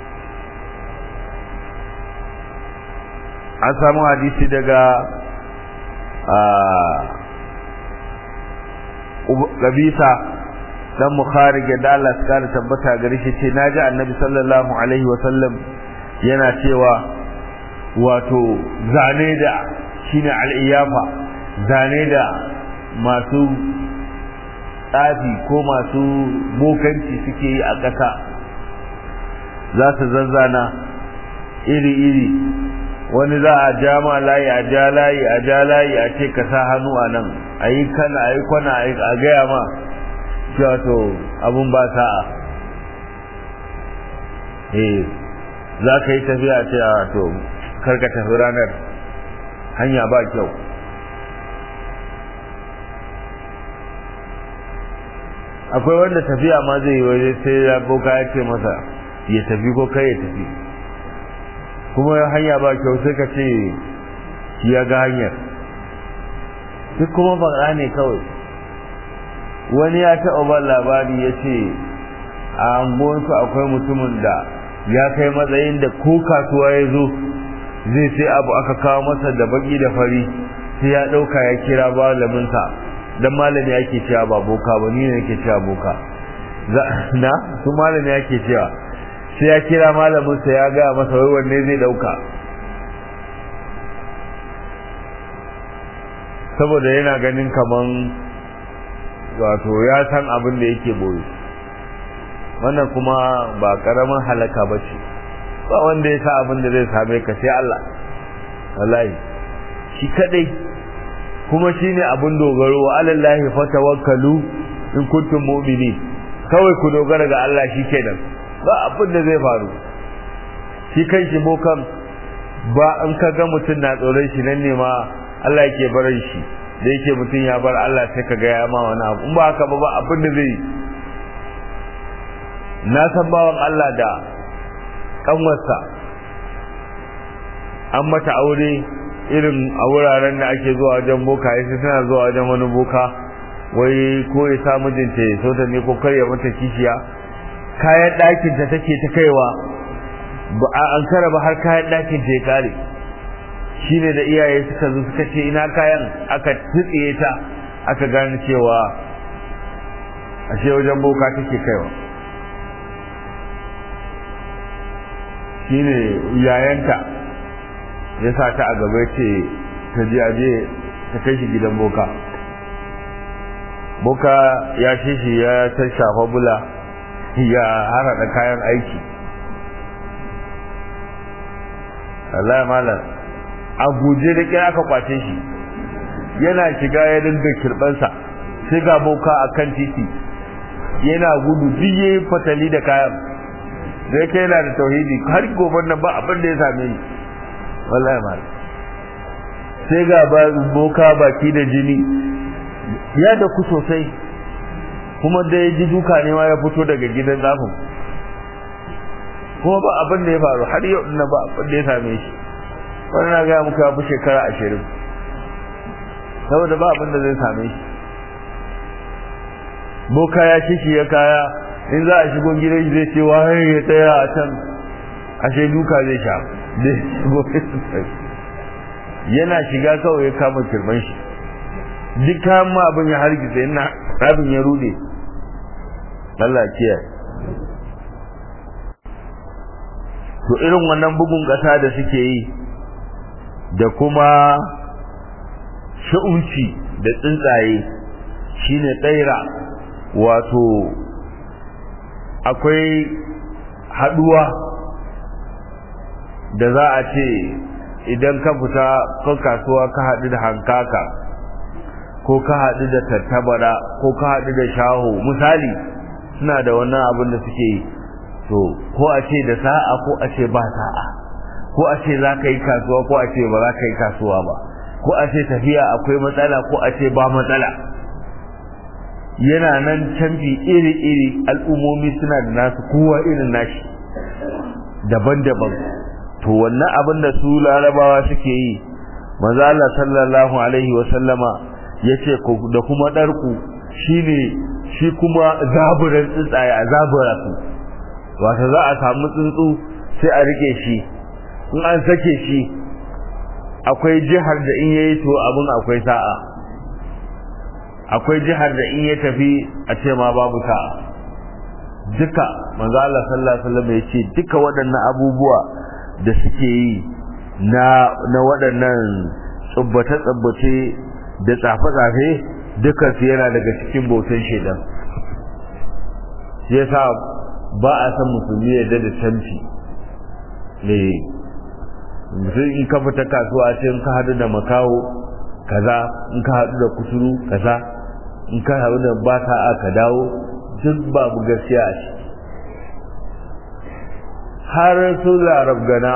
an samu hadisi daga Qabisa dan Bukhari ga da Allah ya tabbata gare shi ce naji Annabi sallallahu alaihi wa sallam yana cewa wato zane da shine al-iyafa, zane da masu tsafi ko masu bokanci suke yi a ƙasa, za su zazzana iri-iri. wani za a ja ma layi a ja layi a ja layi a ce ka sa hannu a nan, a yi kana a yi kwana a gaya ma cewa to abun ba sa'a. eh za ka yi tafiya ce a to karka tafi ranar hanya ba kyau. akwai wanda tafiya ma zai yi waje sai ya boka ya ce masa ya tafi ko kai ya tafi, kuma hanya ba kyau sai ka ce ya ga hanyar, duk kuma faɗa ne kawai. Wani ya taɓa ban labari ya ce a anguwansu akwai mutumin da ya kai matsayin da ko kasuwa ya zo zai sai abu aka kawo masa da baki da fari sai ya ɗauka ya kira malaminsa, dan malami ake cewa ba boka ba, ni ne yake cewa boka na su malami ake cewa, sai ya kira malaminsa ya gaya masa wai wanne zai ɗauka, saboda yana ganin kaman wato ya san abin da yake boye. Wannan kuma ba karamin halaka ba ce, ba wanda ya sa abin da zai same ka sai Allah, wallahi shi kadai, kuma shine abin dogaro. Wa alallahi fatawakkalu in kuntum mu'minin, kawai ku dogara ga Allah shikenan, ba abin da zai faru. Shi kanshi bokan ba an kaga mutun na tsoron shi nan ne ma Allah yake barin shi, da yake mutun ya bar Allah sai kaga ya ma wani abu, in ba haka ba ba abin da zai. Na san bawan Allah da kanwarsa an mata aure irin a wuraren da ake zuwa wajen boka, sai tana zuwa wajen wani boka wai ko ya sa mijinta ya so ta ne ko kar ya mata kishiya, kayan ɗakin ta take ta kaiwa ba an kara ba har kayan ɗakin ta ya kare. Shine da iyaye suka zo suka ce ina kayan, aka tsitsiye ta aka gane cewa ashe wajen boka take kaiwa. Shine yayanta ya sa ta a gaba ce ta je aje ta kai shi gidan boka. Boka ya ce shi ya ta shafa bula ya harada kayan aiki. Allah malam a guje da kira aka kwace shi, yana shiga ya dinga kirbansa, sai ga boka akan titi yana gudu biye fatali da kayan. Zai kai yana da tauhidi har gobe nan ba abin da ya same ni, wallahi mal. Sai ga boka baki da jini ya da ku sosai, kuma da ya ji duka ne ma ya fito daga gidan zafin, kuma ba abin da ya faru har yau na ba abin da ya same shi. Wannan na gaya muka ya fi shekara ashirin, saboda ba abin da zai same shi. Boka ya ci shi ya kaya, in za a shigo gidan zai ce waye ya tsaya a can, ashe duka zai sha. Yana shiga kawai ya kama kirman shi, duk kayan ma abin ya hargitsa, yana abin ya rude. Allah kiyaye. To irin wannan bugun ƙasa da suke yi da kuma sha'unci da tsuntsaye shine tsaira, wato akwai haduwa da za a ce idan ka fita kan kasuwa ka haɗu da hankaka ko ka haɗu da tattabara ko ka haɗu da shaho misali, suna da wannan abin da suke yi. To ko a ce da sa'a ko a ce ba sa'a, ko a ce za ka yi kasuwa ko a ce ba za ka yi kasuwa ba, ko a ce tafiya akwai matsala ko a ce ba matsala. Yana nan canji iri-iri, al'ummomi suna da nasu, kowa irin nashi daban-daban. To wannan abin da su larabawa suke yi, manzo Allah sallallahu alaihi wa sallama yace da kuma darku shine shi kuma zaburan tsuntsaye a zabura su, wato za a samu tsuntsu sai a rike shi, in an sake shi akwai jihar da in yayi to abun akwai sa'a, akwai jihar da in ya tafi a ce ma babu sa'a. Duka manzo Allah sallallahu alaihi wasallam ya ce duka waɗannan abubuwa da suke yi na na waɗannan tsubbata tsubbace da tsafe-tsafe duka su yana daga cikin bautan shedan. Yasa ba a san musulmi ya da canci ne. Mutum in ka fita kasuwa ce in ka haɗu da makaho kaza, in ka haɗu da kuturu kaza, in ka haɗu da ba sa'a ka dawo, duk babu gaskiya a ciki. Har su larab gana,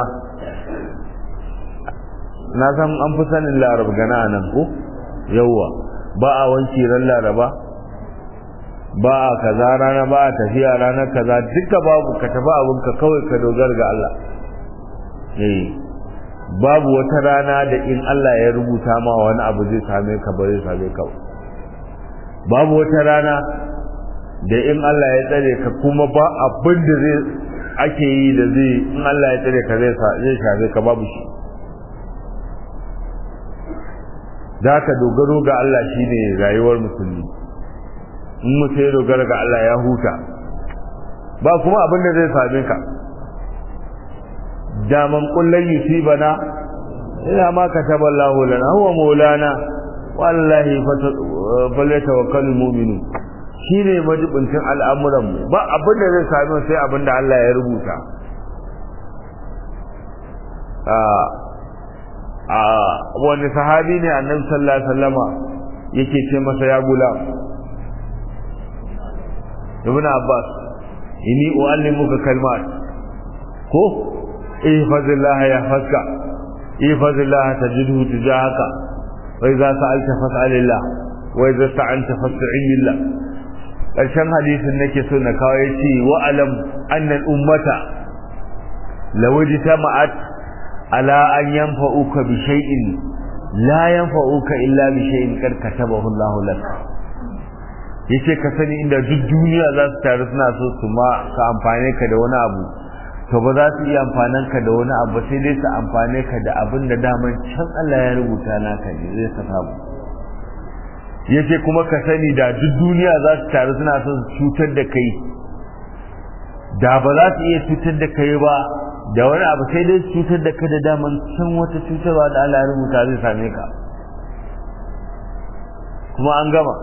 na san an fi sanin larab gana a nan ko yawwa, ba a wanki ran laraba ba kaza rana ba tafiya ranar kaza duka babu, ka tafi abinka kawai ka dogara ga Allah. eh babu wata rana da in Allah ya rubuta ma wani abu zai same ka ba zai same ka. babu wata rana da in Allah ya tsare ka kuma ba abin da zai ake yi da zai in Allah ya tsare ka zai zai shafe ka, babu shi. da ka dogaro ga Allah shine rayuwar musulmi. in mutum ya dogara ga Allah ya huta, ba kuma abin da zai same ka. daman kullun yusibana ila ma kataba Allahu lana huwa maulana wallahi falyatawakkalul mu'minun. shine majibincin al'amuran mu, ba abin da zai same sai abin da Allah ya rubuta. a a wani sahabi ne annabi sallallahu alaihi wasallama yake ce masa ya gulam ibn Abbas, inni uallimuka kalmat ko ihfazillah yahfazka ihfazillah tajidhu tujahaka wa idza sa'alta fas'alillah wa idza sta'anta fasta'in billah. karshen hadisin nake so na kawo yace wa alam anna al ummata law ijtama'at ala an yanfa'uka bi shay'in la yanfa'uka illa bi shay'in qad katabahu Allahu lak. yace ka sani inda duk duniya za su taru suna so su ma ka amfane ka da wani abu, to ba za su iya amfanan ka da wani abu sai dai su amfane ka da abin da daman can Allah ya rubuta naka ne zai saka mu. yace kuma ka sani da duk duniya za su taru suna so su cutar da kai, da ba za su iya cutar da kai ba da wani abu sai dai su cutar da kai da daman can wata cutarwa da Allah ya rubuta zai same ka, kuma an gama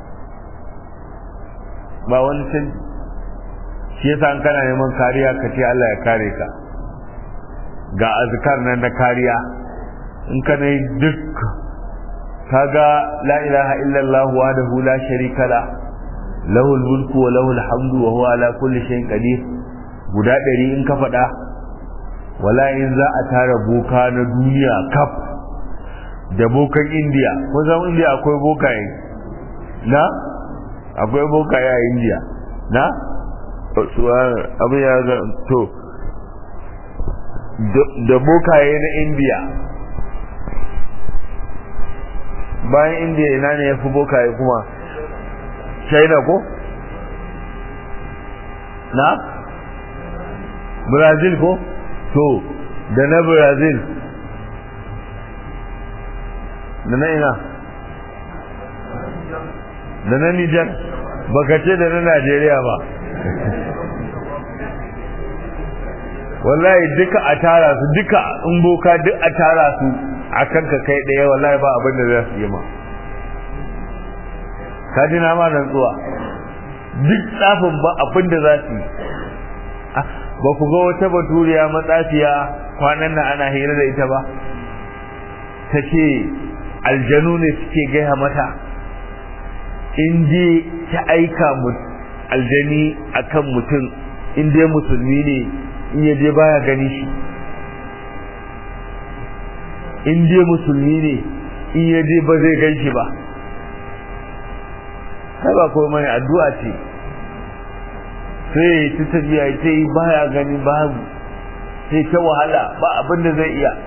ba wani canji. shi yasa an kana neman kariya ka ce Allah ya kare ka. ga azkar nan na kariya in ka ne duk kaga la ilaha illallah wahdahu la sharika la lahul mulku wa lahul hamdu wa huwa ala kulli shay'in qadir guda ɗari in ka faɗa, wala in za a tara boka na duniya kaf da bokan India, ko zan India akwai bokaye na akwai bokaye a India na abu ya ga to da bokaye na India, bayan India ina ne ya fi bokaye kuma? China ko? na? Brazil ko? to da na Brazil da na ina? da na Nijar, baka ce da na Najeriya ba. wallahi duka a tara su, duka in boka duk a tara su a kanka kai ɗaya, wallahi ba abin da za su yi ma. ka ji na ma rantsuwa, duk tsafin ba abin da za su yi. ba ku ga wata baturiya matsafiya kwanan nan ana hira da ita ba, ta ce aljanu ne suke gaya mata in je ta aika aljani akan mutum, in dai musulmi ne in yaje baya gani shi, in dai musulmi ne in yaje ba zai gan shi ba. kai ba ko mai addu'a ce, sai ta tafiya sai baya gani babu, sai ta wahala ba abin da zai iya.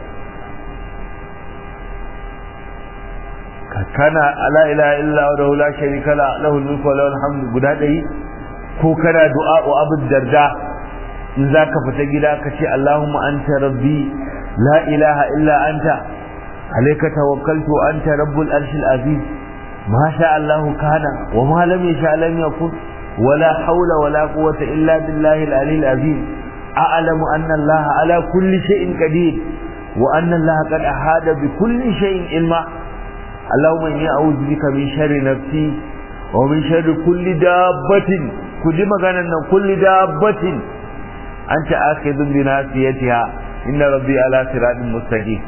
kana la ilaha illa huwa la sharika la lahu al-mulku wa lahu al-hamdu guda dai, ko kana du'a wa abu darda in zaka fita gida ka ce Allahumma anta rabbi la ilaha illa anta alayka tawakkaltu anta rabbul arshil azim ma sha Allah kana wa ma lam yasha lam yakun wala hawla wala quwwata illa billahi al-ali al-azim a'lamu anna Allah ala kulli shay'in qadir wa anna Allah qad ahada bi kulli shay'in ilma اللهم إني أعوذ بك من شر نفسي ومن شر كل دابة كل مكان كل دابة أنت آخذ بناصيتها إن ربي على صراط مستقيم.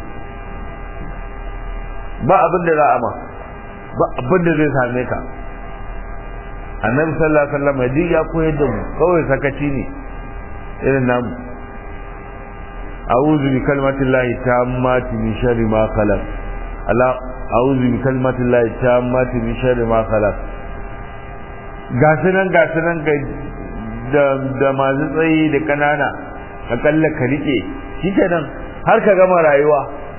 ba abin da za a ma, ba abin da zai same ka. annabi sallallahu alaihi wasallam duk ya koyar da mu, kawai sakaci ne irin namu. a'udhu bi kalimatillahi tammati min sharri ma khalaq. Allah a'udhu bi kalimatillahi tammati min sharri ma khalaq. gasu nan gasu nan da da masu tsayi da kanana akalla ka rike shikenan har ka gama rayuwa.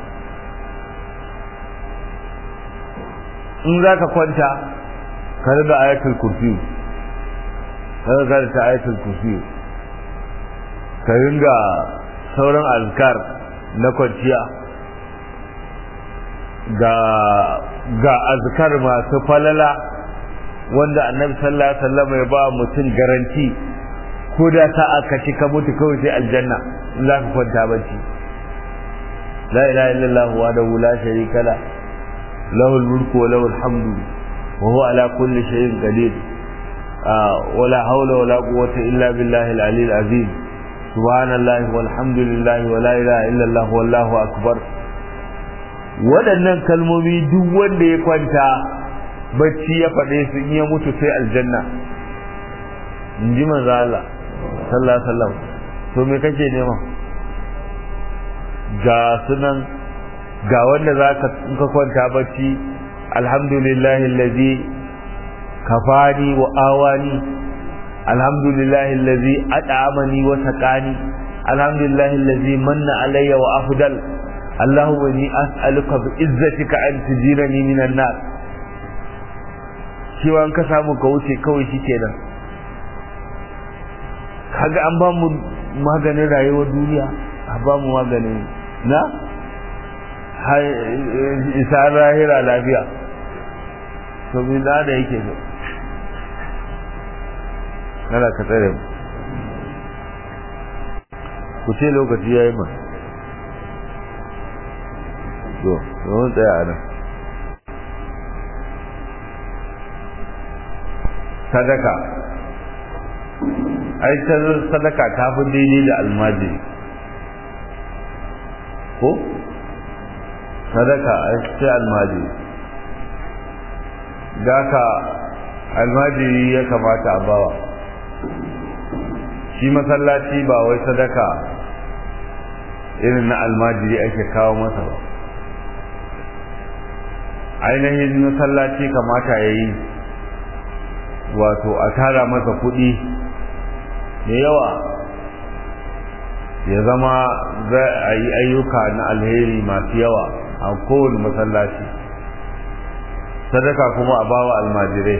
in za ka kwanta ka riga ayatul kursi ka riga ta ayatul kursi ka ringa sauran azkar na kwanciya ga ga azkar masu falala wanda annabi sallallahu alaihi wasallam ya ba mutum garanti ko da ta aka ci ka mutu kawai sai aljanna in za ka kwanta bacci. la ilaha illallah wahdahu la sharika la lahu al-mulku wa lahu al-hamdu wa huwa ala kulli shay'in qadir wala hawla wala quwwata illa billahi al-ali al-azim subhanallahi walhamdulillahi wa la ilaha illallah wallahu akbar. waɗannan kalmomi duk wanda ya kwanta bacci ya faɗe su in ya mutu sai aljanna in ji manzo Allah sallallahu alaihi wasallam. to me kake nema? ga sunan ga wanda zaka in ka kwanta bacci alhamdulillahi allazi kafani wa awani alhamdulillahi allazi at'amani wa saqani alhamdulillahi allazi manna alayya wa afdal allahumma inni as'aluka bi izzatika an tujirani minan nar. cewa an ka samu ka wuce kawai shikenan. kaga an ba mu maganin rayuwar duniya, a ba mu maganin na isa rahira lafiya. to bi da da yake so kada ka tsare mu ku ce lokaci yayi ma to don tsaya nan. sadaka ai sadaka ta fi daidai da almajiri ko sadaka ai sai almajiri da ka almajiri ya kamata a bawa. shi masallaci ba wai sadaka irin na almajiri ake kawo masa ba. ainihin masallaci kamata ya yi wato a tara masa kuɗi da yawa ya zama za a yi ayyuka na alheri masu yawa a kowane masallaci. sadaka kuma a bawa almajirai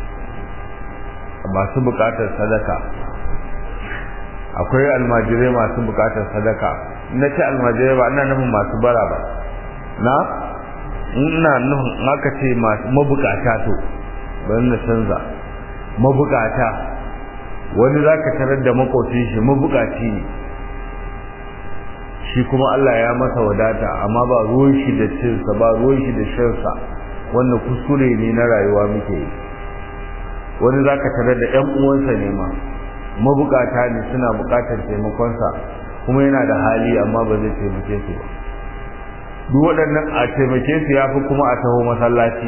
masu bukatar sadaka. akwai almajirai masu bukatar sadaka. na ce almajirai ba ina nufin masu bara ba, na ina nufin aka ce masu mabukata. to bari na canza mabukata. wani za ka tarar da makwacin shi mabukaci ne, shi kuma Allah ya masa wadata amma ba ruwan shi da cinsa ba ruwan shi da shansa. wannan kuskure ne na rayuwa muke yi. wani za ka tarar da ƴan uwansa ne ma mabukata ne, suna bukatar taimakonsa kuma yana da hali amma ba zai taimake su ba. duk waɗannan a taimake su ya fi kuma a taho masallaci.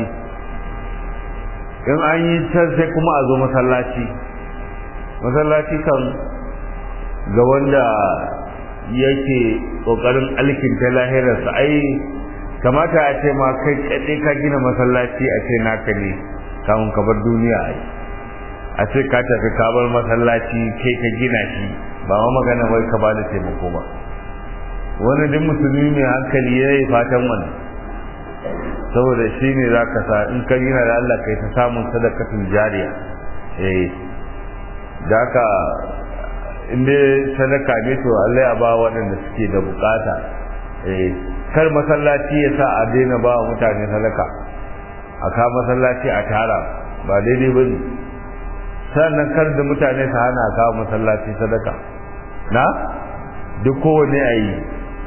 in an yi can sai kuma a zo masallaci. masallaci kan ga wanda yake kokarin alkinta lahirarsa ai kamata a ce ma kai kaɗai ka gina masallaci a ce naka ne kamun ka bar duniya ai a ce ka tafi ka bar masallaci kai ka gina shi ba ma magana wai ka ba da taimako ba. wani duk musulmi mai hankali ya yi fatan wannan, saboda shi ne za ka sa in ka gina da Allah kai ta samun sadakatul jariya. eh da ka inda sadaka ne to Allah ya ba waɗanda suke da bukata. eh kar masallaci ya sa a daina ba mutane sadaka, a ka masallaci a tara ba daidai ba ne. sannan kar da mutane su hana ka masallaci sadaka, na duk kowane a yi.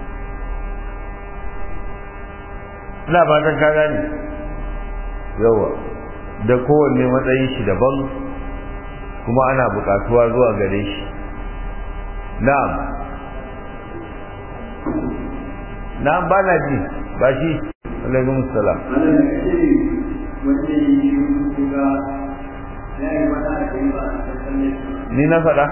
ina fatan ka gane yawa da kowanne matsayin shi daban kuma ana bukatuwa zuwa gare shi. na'am na'am ba na ji ba shi. alaikum salam. ni na faɗa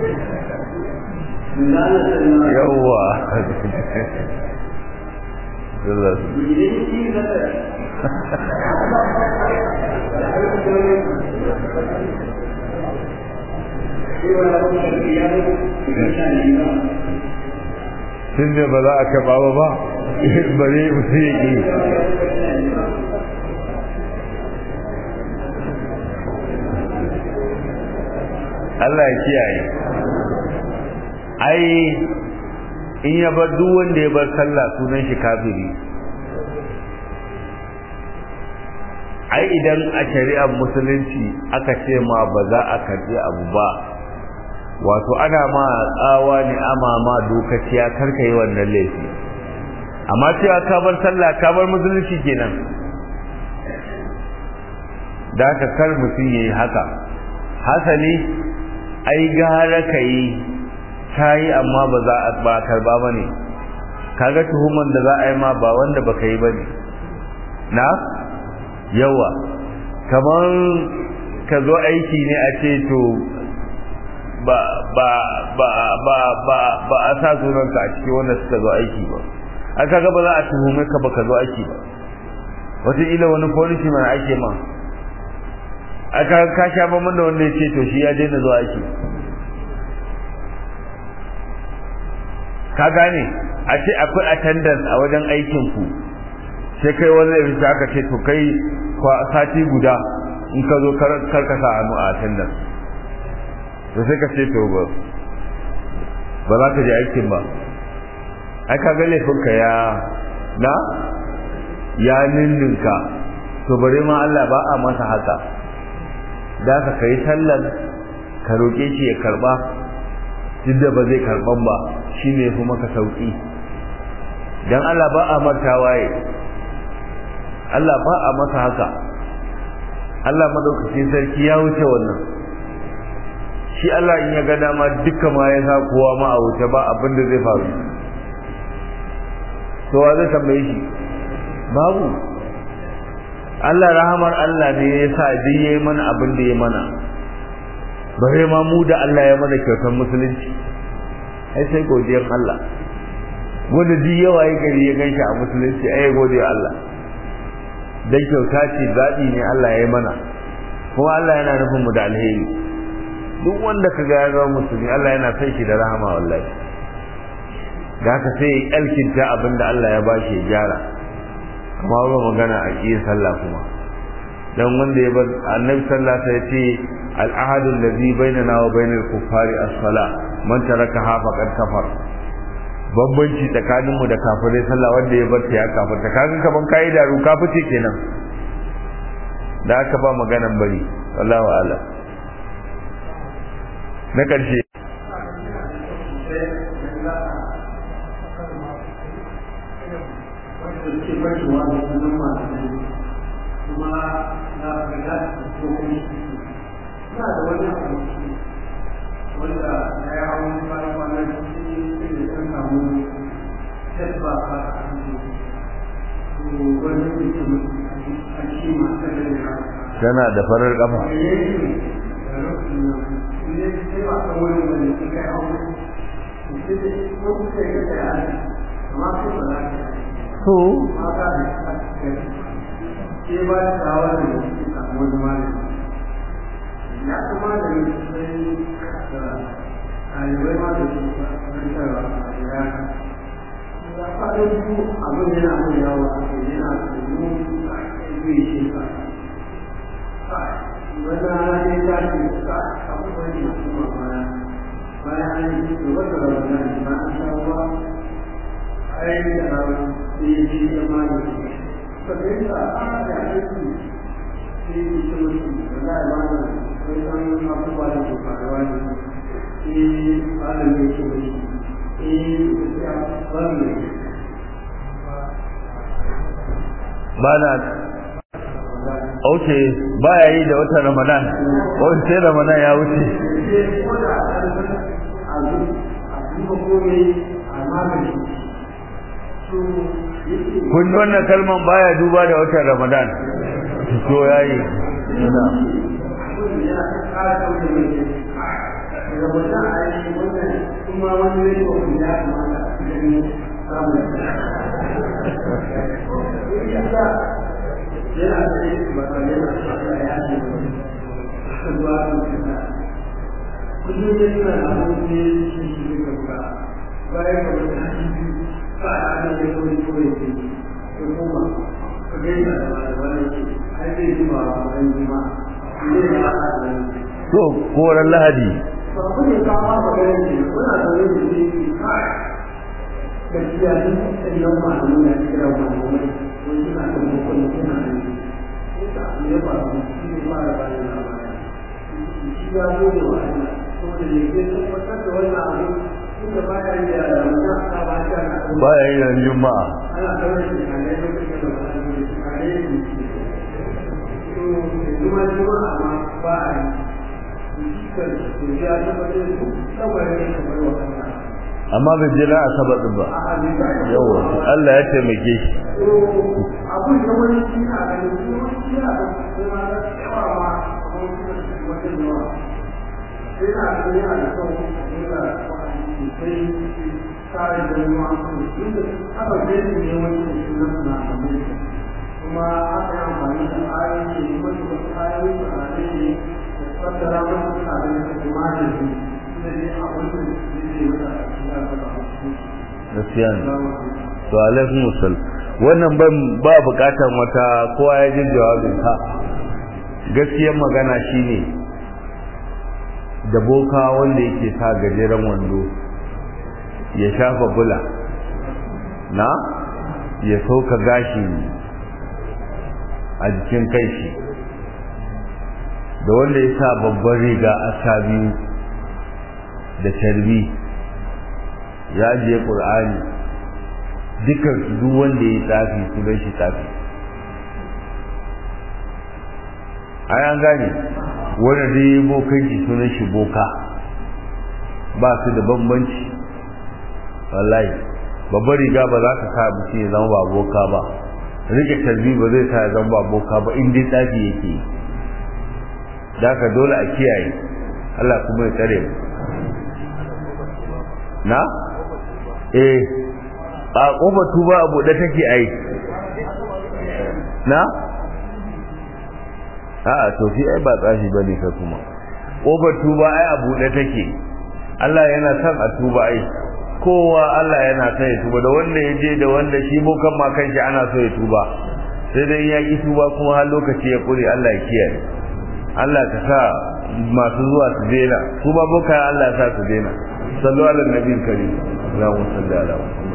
yawwa tun da ba za a kaba ba ba bare musu yake Allah ya kiyaye ai in ya bar duk wanda ya bar sallah sunan shi kafiri ai idan a shari'ar musulunci aka ce ma ba za a karbi abu ba wato ana ma tsawa ne ama ma dokaciya karka yi wannan laifi amma cewa ka bar sallah ka bar musulunci kenan da ka kar mutum yayi haka hasali ai gara kai kai amma ba za a ba karba bane kaga tuhuman da za a yi ma ba wanda baka yi bane na yawa kaman ka zo aiki ne a ce to ba ba ba ba ba ba a sa sunanka a cikin wanda suka zo aiki ba a kaga ba za a tuhume ka baka zo aiki ba wata ila wani policy mai ake ma a kaga ka sha mamman da wanda ya ce to shi ya daina zo aiki ka gane a ce akwai attendance a wajen aikin ku sai kai wani ya aka ce to kai sati guda in ka zo kar ka sa hannu a attendance to sai ka ce to ba ba za ka je aikin ba ai ka ga laifinka ya na ya ninninka to bare ma Allah ba a masa haka da ka kai sallar ka roke shi ya karba duk ba zai karban ba shine yafi maka sauki dan Allah ba a martawaye Allah ba a masa haka Allah madaukakin sarki ya wuce wannan shi Allah in ya ga dama duka ma ya sa kowa ma a wuce ba abin da zai faru to wa zai tambaye shi babu Allah rahamar Allah ne ya sa duk yayi mana abin da ya mana bare ma mu da Allah ya mana kyautar musulunci ai sai godiyar Allah wanda duk yawa ya gari ya ganshi a musulunci ai godiyar Allah dan kyauta ce zabi ne Allah ya yi mana kuma Allah yana nufin mu da alheri duk wanda kaga ya zama musulmi Allah yana son shi da rahama wallahi da haka sai ya alkinta abinda Allah ya bashi ya gyara amma ba magana a kiyin sallah kuma dan wanda ya bar annabi sallallahu alaihi wasallam ya ce al-ahadu alladhi bainana wa bainal kuffari as-salah man tarakaha faqad kafar bambanci tsakanin mu da kafirai sallah wanda ya bar ta ya kafirta kaga kaman kai da ruka fice kenan da aka ba maganan bari wallahi wa'ala na ƙarshe tana da farar kafa so bana okay baya yi da watan Ramadan wani sai Ramadan ya wuce kun wannan kalman baya duba da watan Ramadan to yayi ina to koran lahadi gaskiya ne sai yau ma mun ya kira wannan wani suna da mutum suna da shi ne ba shi ne ba da bayan na ba shi ya zo da wani to da ne ke tabbatar da wannan abu inda ba ya yi da mutum ta ba ta na ba ya yi ran juma'a ana kawai shi kan da lokacin da ba a yi kan da yi to kuma juma'a ma ba a yi shi kan ya tabbatar da saboda ne kamar wannan amma bai jira asabar din ba yawa Allah ya taimake shi abun da wani shi na da shi na da kuma da yawa ma kuma wata yawa sai na da yana da kyau da sai sai da mu an inda aka je ne wani shi na na kuma aka yi amfani da ayoyi ne wani da ayoyi da ayoyi da fassara musu da kuma da shi ne abun da yake wata gaskiya ne to alaikum wasal wannan ban ba bukatan wata kowa ya ji jawabin ka gaskiyar magana shine da boka wanda yake sa gajeren wando ya shafa bula na ya sauka gashi a jikin kai shi da wanda ya sa babban riga asa biyu da tarbi ya je Qur'ani dukkan duk wanda ya tsafi su bai shi tsafi ai an gane wanda dai bokan shi sunan shi boka ba su da bambanci wallahi babbar riga ba za ka sa mutum ya zama ba boka ba rike tarbi ba zai sa ya zama ba boka ba in dai tsafi yake da ka dole a kiyaye Allah kuma ya tsare mu na eh a kofar tuba a buɗe take ai na a'a to shi ai ba tsashi bane ka kuma kofar tuba ai a buɗe take Allah yana son a tuba ai kowa Allah yana son ya tuba da wanda ya je da wanda shi bokan ma kanshi ana so ya tuba sai dai ya ki tuba kuma har lokaci ya kure Allah ya kiyaye Allah ka sa masu zuwa su daina su ba boka Allah ya sa su daina sallu ala nabiyil karim اللهم صل على محمد